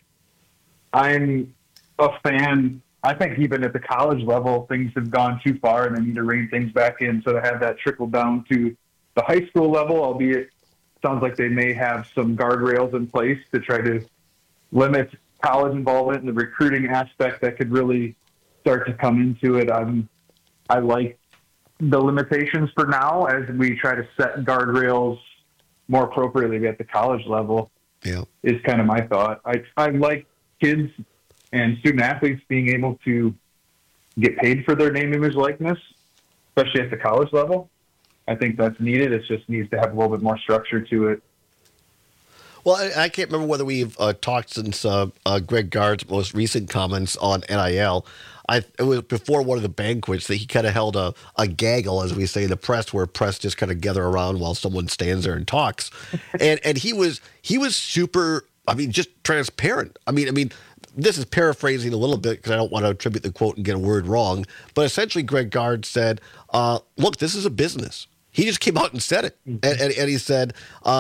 I'm a fan. I think even at the college level, things have gone too far and they need to rein things back in. So to have that trickle down to the high school level, albeit sounds like they may have some guardrails in place to try to limit college involvement and the recruiting aspect that could really start to come into it. I like the limitations for now as we try to set guardrails more appropriately at the college level. Yeah, is kind of my thought. I like kids and student athletes being able to get paid for their name, image, likeness, especially at the college level. I think that's needed. It just needs to have a little bit more structure to it. Well, I can't remember whether we've talked since Greg Gard's most recent comments on NIL. It was before one of the banquets that he kind of held a gaggle, as we say in the press, where press just kind of gather around while someone stands there and talks. and he was super, just transparent. I mean, this is paraphrasing a little bit because I don't want to attribute the quote and get a word wrong. But essentially, Greg Gard said, look, this is a business. He just came out and said it. And he said,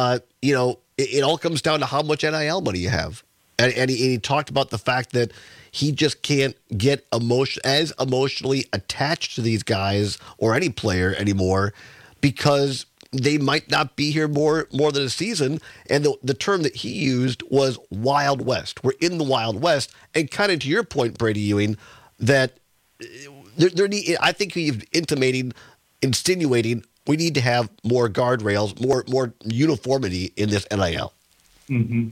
it all comes down to how much NIL money you have. And he talked about the fact that he just can't get as emotionally attached to these guys or any player anymore because they might not be here more than a season. And the term that he used was Wild West. We're in the Wild West. And kind of to your point, Brady Ewing, that I think he's insinuating we need to have more guardrails, more uniformity in this NIL. Mm-hmm.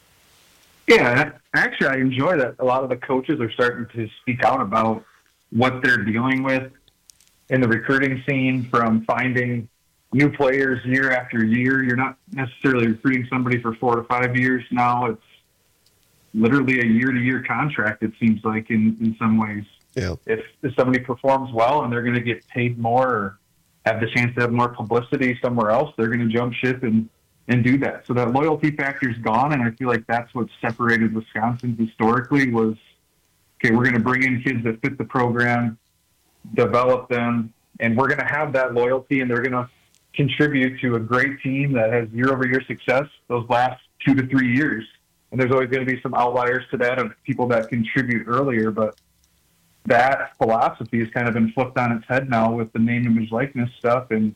Yeah, actually, I enjoy that a lot of the coaches are starting to speak out about what they're dealing with in the recruiting scene, from finding new players year after year. You're not necessarily recruiting somebody for 4 to 5 years now. It's literally a year-to-year contract, it seems like, in some ways. Yeah. If somebody performs well and they're going to get paid more or have the chance to have more publicity somewhere else, they're going to jump ship and do that. So that loyalty factor is gone, and I feel like that's what separated Wisconsin historically was, okay, we're going to bring in kids that fit the program, develop them, and we're going to have that loyalty, and they're going to contribute to a great team that has year-over-year success those last 2 to 3 years. And there's always going to be some outliers to that of people that contribute earlier, but that philosophy has kind of been flipped on its head now with the name, image, likeness stuff, and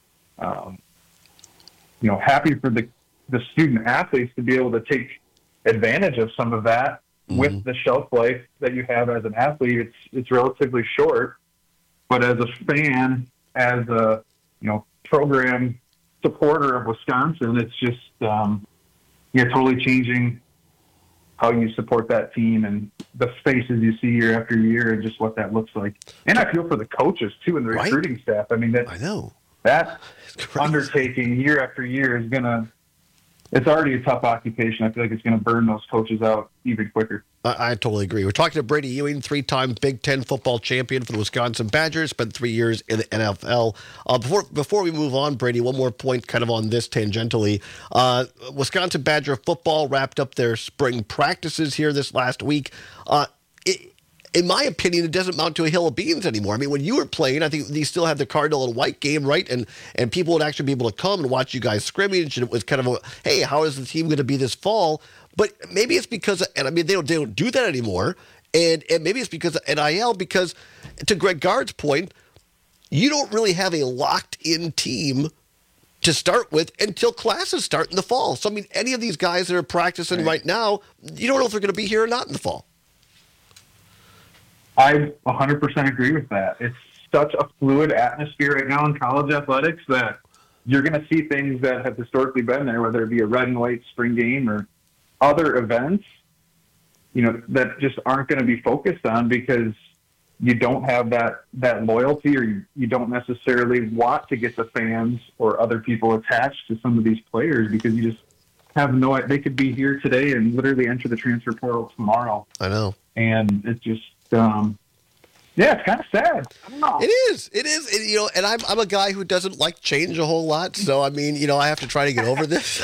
happy for the student athletes to be able to take advantage of some of that with the shelf life that you have as an athlete. It's relatively short, But as a fan, as a program supporter of Wisconsin, it's just totally changing how you support that team and the faces you see year after year and just what that looks like. And I feel for the coaches too and the recruiting staff. I mean, I know that undertaking year after year is it's already a tough occupation. I feel like it's going to burn those coaches out even quicker. I totally agree. We're talking to Brady Ewing, 3-time Big Ten football champion for the Wisconsin Badgers, spent 3 years in the NFL. Before we move on, Brady, one more point kind of on this tangentially. Wisconsin Badger football wrapped up their spring practices here this last week. In my opinion, it doesn't mount to a hill of beans anymore. I mean, when you were playing, I think you still had the Cardinal and White game, right? And people would actually be able to come and watch you guys scrimmage. And it was kind of hey, how is the team going to be this fall? But maybe it's because, and I mean, they don't do that anymore. And maybe it's because of NIL, because to Greg Gard's point, you don't really have a locked-in team to start with until classes start in the fall. So, I mean, any of these guys that are practicing right now, you don't know if they're going to be here or not in the fall. I 100% agree with that. It's such a fluid atmosphere right now in college athletics that you're going to see things that have historically been there, whether it be a red and white spring game or other events, that just aren't going to be focused on because you don't have that loyalty, or you don't necessarily want to get the fans or other people attached to some of these players because you just have no idea. They could be here today and literally enter the transfer portal tomorrow. I know. And it's just, it's kind of sad. I don't know. It is. And I'm a guy who doesn't like change a whole lot. So, I mean, I have to try to get over this.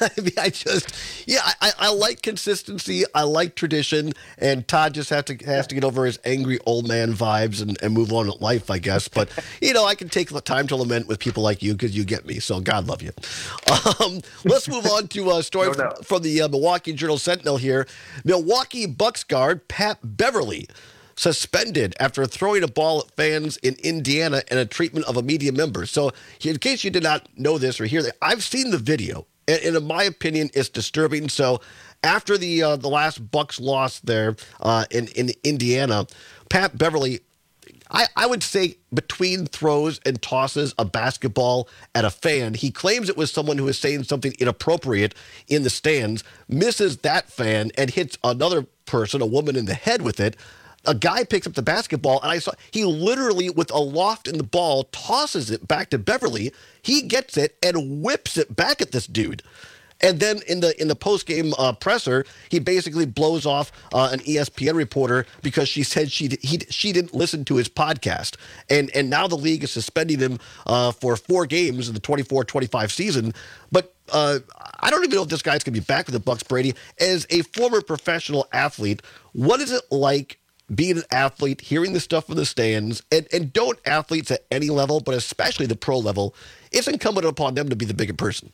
I like consistency. I like tradition. And Todd just has to get over his angry old man vibes and move on with life, I guess. But, I can take the time to lament with people like you because you get me. So, God love you. Let's move on to a story from the Milwaukee Journal-Sentinel here. Milwaukee Bucks guard Pat Beverly suspended after throwing a ball at fans in Indiana and a treatment of a media member. So in case you did not know this or hear that, I've seen the video, and in my opinion, it's disturbing. So after the last Bucks loss there in Indiana, Pat Beverly, I would say between throws and tosses a basketball at a fan, he claims it was someone who was saying something inappropriate in the stands, misses that fan and hits another person, a woman, in the head with it. A guy picks up the basketball, and I saw he literally, with a loft in the ball, tosses it back to Beverly. He gets it and whips it back at this dude. And then in the post-game presser, he basically blows off an ESPN reporter because she said she didn't listen to his podcast. And now the league is suspending him for 4 games in the 24-25 season. But I don't even know if this guy's going to be back with the Bucks, Brady. As a former professional athlete, what is it like being an athlete, hearing the stuff from the stands, and don't athletes at any level, but especially the pro level, it's incumbent upon them to be the bigger person.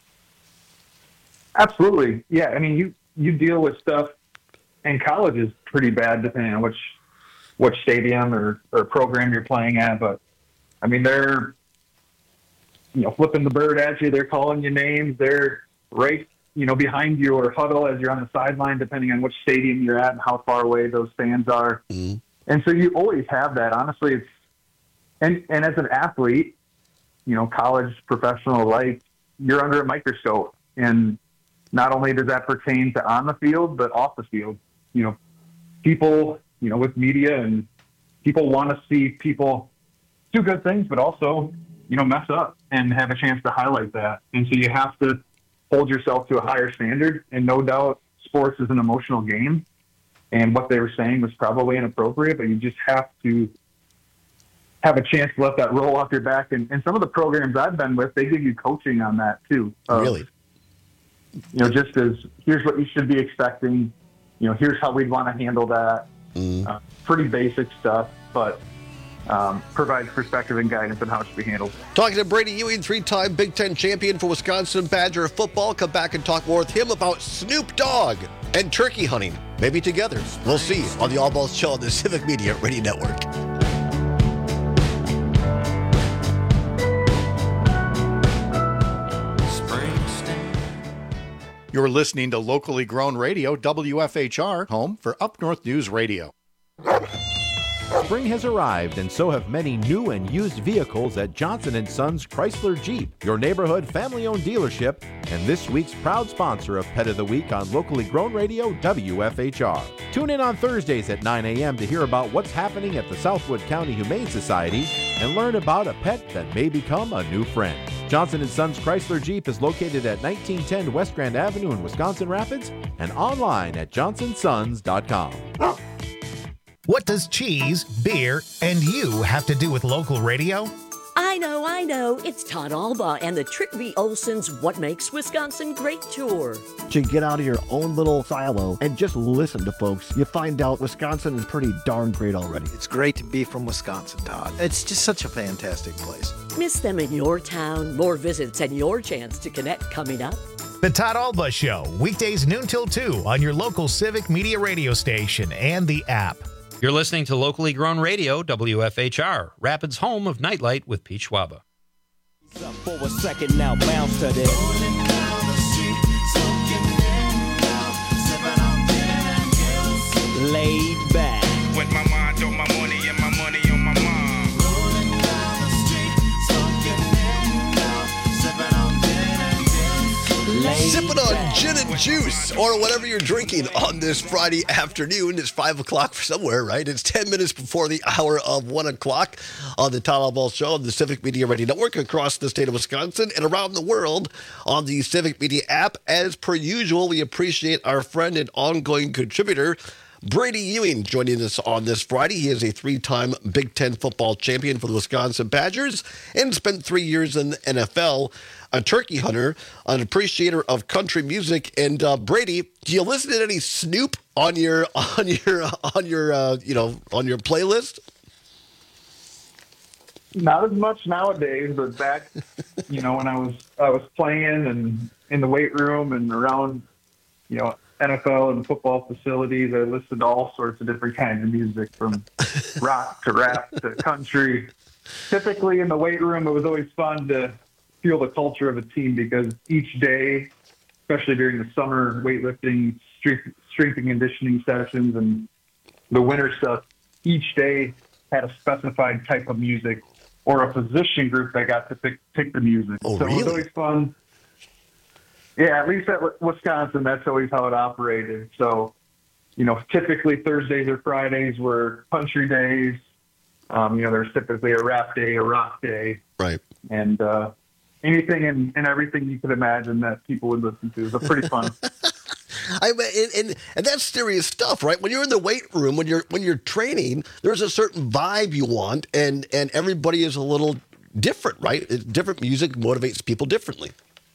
Absolutely. Yeah, I mean, you deal with stuff, and college is pretty bad depending on which stadium or program you're playing at, but, I mean, they're, flipping the bird at you, they're calling you names, they're right behind you or huddle as you're on the sideline, depending on which stadium you're at and how far away those fans are. Mm-hmm. And so you always have that. Honestly, and as an athlete, college, professional life, you're under a microscope. And not only does that pertain to on the field, but off the field. People, with media, and people want to see people do good things, but also, mess up and have a chance to highlight that. And so you have to hold yourself to a higher standard, and no doubt sports is an emotional game, and what they were saying was probably inappropriate, but you just have to have a chance to let that roll off your back. And some of the programs I've been with, they give you coaching on that too. Really? Just as here's what you should be expecting, here's how we'd want to handle that. Pretty basic stuff, but provides perspective and guidance on how it should be handled. Talking to Brady Ewing, 3-time Big Ten champion for Wisconsin Badger football. Come back and talk more with him about Snoop Dogg and turkey hunting, maybe together. We'll see on the All Balls Show on the Civic Media Radio Network. You're listening to locally grown radio, WFHR, home for Up North News Radio. Spring has arrived, and so have many new and used vehicles at Johnson & Sons Chrysler Jeep, your neighborhood family-owned dealership, and this week's proud sponsor of Pet of the Week on locally grown radio WFHR. Tune in on Thursdays at 9 a.m. to hear about what's happening at the Southwood County Humane Society and learn about a pet that may become a new friend. Johnson & Sons Chrysler Jeep is located at 1910 West Grand Avenue in Wisconsin Rapids and online at johnsonsons.com. What does cheese, beer, and you have to do with local radio? I know. It's Todd Alba and the Trick V. Olson's What Makes Wisconsin Great tour. To get out of your own little silo and just listen to folks, you find out Wisconsin is pretty darn great already. It's great to be from Wisconsin, Todd. It's just such a fantastic place. Miss them in your town, more visits, and your chance to connect coming up. The Todd Alba Show, weekdays noon till 2 on your local Civic Media radio station and the app. You're listening to locally grown radio, WFHR, Rapids' home of Nightlight with Pete Schwaba. For a second now, bounce to this. Laid back. With my mind on my money and my money on my mind. Rolling down the street, smoking in now, sipping on gin and juice. Sipping on gin and juice, or whatever you're drinking on this Friday afternoon. It's 5 o'clock somewhere, right? It's 10 minutes before the hour of 1 o'clock on the Todd Alba Show on the Civic Media Radio Network across the state of Wisconsin and around the world on the Civic Media app. As per usual, we appreciate our friend and ongoing contributor, Brady Ewing, joining us on this Friday. He is a 3-time Big Ten football champion for the Wisconsin Badgers and spent 3 years in the NFL, a turkey hunter, an appreciator of country music. And Brady, do you listen to any Snoop on your playlist? Not as much nowadays, but back, when I was playing and in the weight room and around, NFL and football facilities, I listened to all sorts of different kinds of music, from rock to rap to country. Typically in the weight room, it was always fun to feel the culture of a team, because each day, especially during the summer weightlifting, strength and conditioning sessions and the winter stuff, each day had a specified type of music or a position group that got to pick the music. Oh, so really? It was always fun. Yeah, at least at Wisconsin, that's always how it operated. So, typically Thursdays or Fridays were country days. There's typically a rap day, a rock day. Right. And anything and everything you could imagine that people would listen to. It was pretty fun. And that's serious stuff, right? When you're in the weight room, when you're training, there's a certain vibe you want, and everybody is a little different, right? Different music motivates people differently.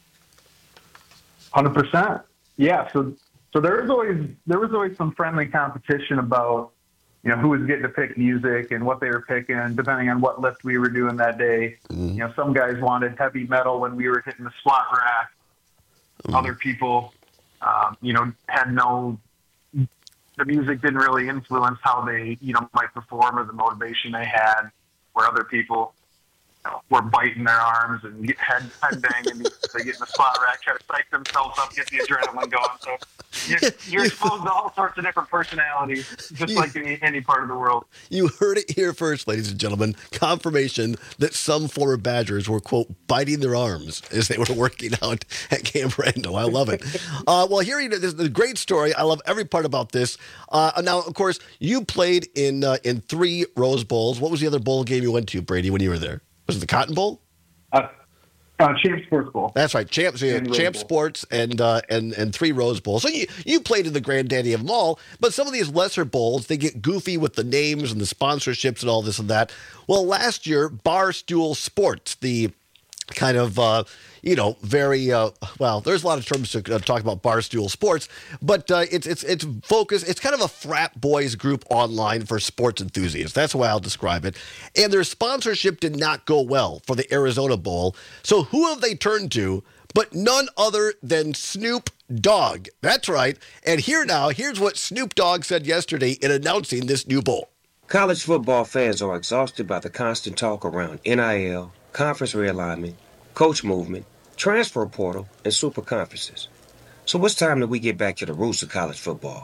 100%. Yeah. So there was always some friendly competition about, who was getting to pick music and what they were picking, depending on what lift we were doing that day. Mm-hmm. Some guys wanted heavy metal when we were hitting the squat rack. Mm-hmm. Other people, had the music didn't really influence how they, might perform or the motivation they had, where other people were biting their arms and head banging. They get in the spot rack, try to psych themselves up, get the adrenaline going. So you're exposed to all sorts of different personalities, just like in any part of the world. You heard it here first, ladies and gentlemen. Confirmation that some former Badgers were, quote, biting their arms as they were working out at Camp Randall. I love it. Well, hearing this is a great story. I love every part about this. Now, of course, you played in 3 Rose Bowls. What was the other bowl game you went to, Brady, when you were there? Was it the Cotton Bowl? Champ Sports Bowl. That's right, Champ Sports and 3 Rose Bowls. So you played in the granddaddy of them all, but some of these lesser bowls, they get goofy with the names and the sponsorships and all this and that. Well, last year, Barstool Sports, the kind of, very, there's a lot of terms to talk about Barstool Sports, but it's focused, it's kind of a frat boys group online for sports enthusiasts. That's the way I'll describe it. And their sponsorship did not go well for the Arizona Bowl. So who have they turned to but none other than Snoop Dogg? That's right. And here's what Snoop Dogg said yesterday in announcing this new bowl. College football fans are exhausted by the constant talk around NIL, conference realignment, coach movement, transfer portal, and super conferences. So it's time that we get back to the roots of college football.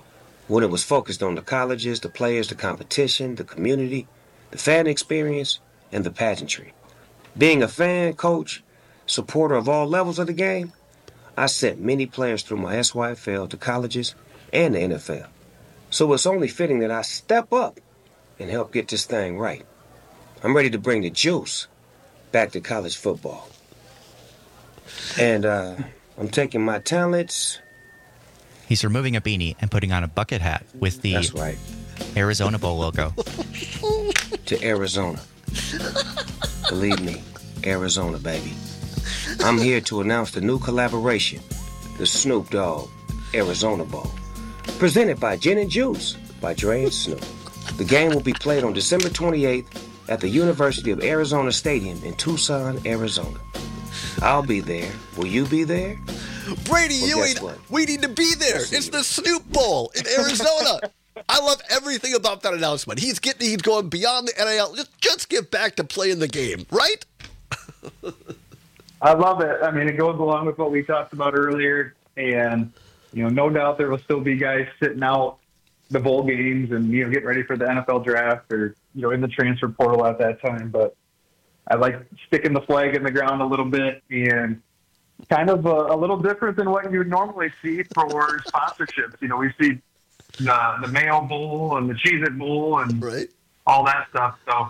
when it was focused on the colleges, the players, the competition, the community, the fan experience, and the pageantry. Being a fan, coach, supporter of all levels of the game, I sent many players through my SYFL to colleges and the NFL. So it's only fitting that I step up and help get this thing right. I'm ready to bring the juice back to college football. And I'm taking my talents. He's removing a beanie and putting on a bucket hat with the That's right. Arizona Bowl logo. To Arizona. Believe me, Arizona, baby. I'm here to announce the new collaboration, the Snoop Dogg Arizona Bowl. Presented by Gin and Juice by Dre and Snoop. The game will be played on December 28th at the University of Arizona Stadium in Tucson, Arizona. I'll be there. Will you be there? Brady Well, Ewing, guess what? we need to be there. It's the Snoop Bowl in Arizona. I love everything about that announcement. He's going beyond the NIL. Just get back to playing the game, right? I love it. I mean, it goes along with what we talked about earlier, and no doubt there will still be guys sitting out the bowl games and getting ready for the NFL draft or in the transfer portal at that time. But I like sticking the flag in the ground a little bit and kind of a little different than what you would normally see for sponsorships. We see the Mayo Bowl and the Cheez-It Bowl and all that stuff. So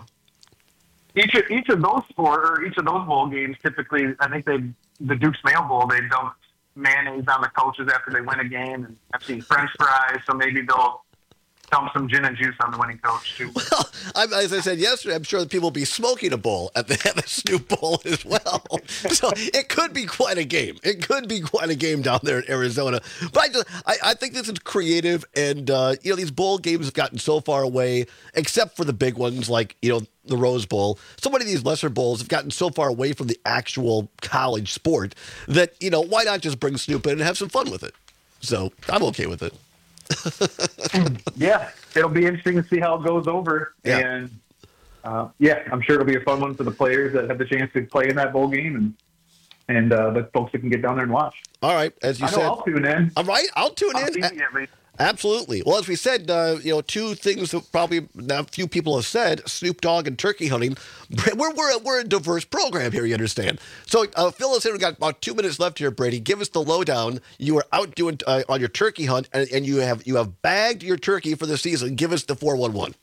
each of those bowl games, typically, I think the Duke's Mayo Bowl, they dump mayonnaise on the coaches after they win a game, and I've seen French fries, so maybe they'll dump some gin and juice on the winning coach too. Well, as I said yesterday, I'm sure that people will be smoking a bowl at the Snoop Bowl as well. So it could be quite a game. It could be quite a game down there in Arizona. But I think this is creative, and these bowl games have gotten so far away, except for the big ones like the Rose Bowl. So many of these lesser bowls have gotten so far away from the actual college sport that why not just bring Snoop in and have some fun with it? So I'm okay with it. Yeah, it'll be interesting to see how it goes over. Yeah. And I'm sure it'll be a fun one for the players that have the chance to play in that bowl game and the folks that can get down there and watch. All right, as you said, I'll tune in. All right, I'll tune in. Immediately. Absolutely. Well, as we said, two things that probably a few people have said: Snoop Dogg and turkey hunting. We're a diverse program here, you understand. So fill us in. We've got about 2 minutes left here, Brady. Give us the lowdown. You were out doing on your turkey hunt, and you have bagged your turkey for the season. Give us the 411.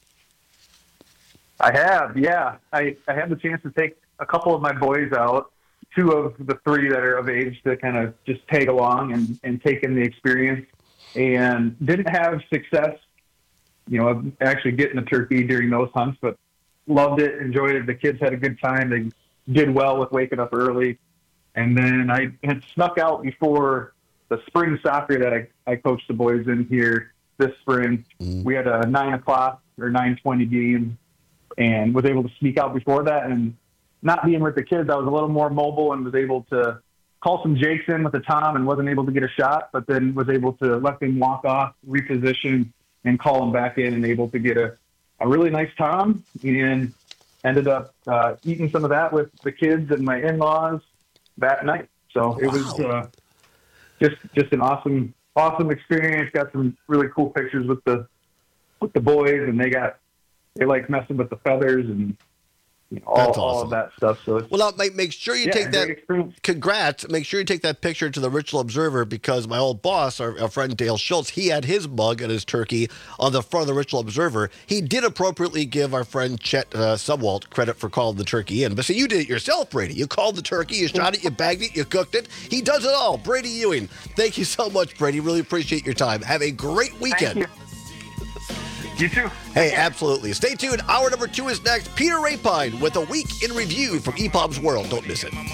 I have, yeah. I had the chance to take a couple of my boys out, 2 of the 3 that are of age to kind of just tag along and take in the experience. And didn't have success, actually getting a turkey during those hunts, but loved it, enjoyed it. The kids had a good time. They did well with waking up early. And then I had snuck out before the spring soccer that I coached the boys in here this spring. We had a 9 o'clock or 9:20 game and was able to sneak out before that. And not being with the kids, I was a little more mobile and was able to call some jakes in with the Tom and wasn't able to get a shot, but then was able to let them walk off, reposition, and call them back in and able to get a really nice Tom, and ended up eating some of that with the kids and my in-laws that night. So it was just an awesome experience. Got some really cool pictures with the boys, and they like messing with the feathers and all of that stuff. So make sure you take that. Congrats! Make sure you take that picture to the Richland Observer, because my old boss, our friend Dale Schultz, he had his mug and his turkey on the front of the Richland Observer. He did appropriately give our friend Chet Subwalt credit for calling the turkey in, but see, you did it yourself, Brady. You called the turkey, you shot it, you bagged it, you cooked it. He does it all. Brady Ewing, thank you so much, Brady. Really appreciate your time. Have a great weekend. Thank you. You too. Hey, absolutely. Stay tuned. Hour number 2 is next. Peter Rapine with a week in review from EPOB's World. Don't miss it.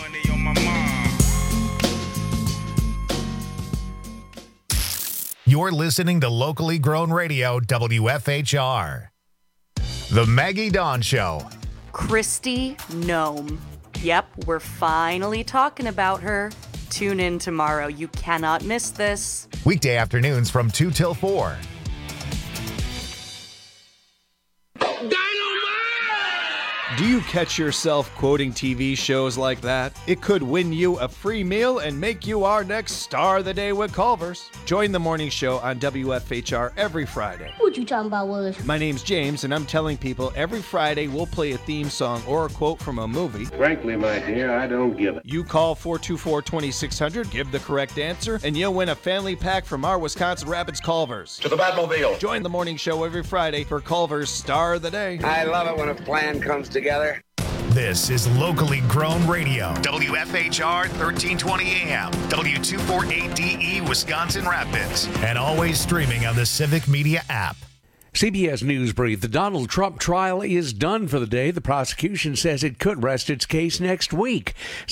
You're listening to locally grown radio, WFHR. The Maggie Dawn Show. Kristi Noem. Yep, we're finally talking about her. Tune in tomorrow. You cannot miss this. Weekday afternoons from 2 till 4. Do you catch yourself quoting TV shows like that? It could win you a free meal and make you our next Star of the Day with Culver's. Join the morning show on WFHR every Friday. What you talking about, Willis? My name's James, and I'm telling people every Friday we'll play a theme song or a quote from a movie. Frankly, my dear, I don't give it. You call 424-2600, give the correct answer, and you'll win a family pack from our Wisconsin Rapids Culver's. To the Batmobile. Join the morning show every Friday for Culver's Star of the Day. I love it when a plan comes together. This is locally grown radio. WFHR 1320 AM, W248DE Wisconsin Rapids, and always streaming on the Civic Media app. CBS News Brief. The Donald Trump trial is done for the day. The prosecution says it could rest its case next week.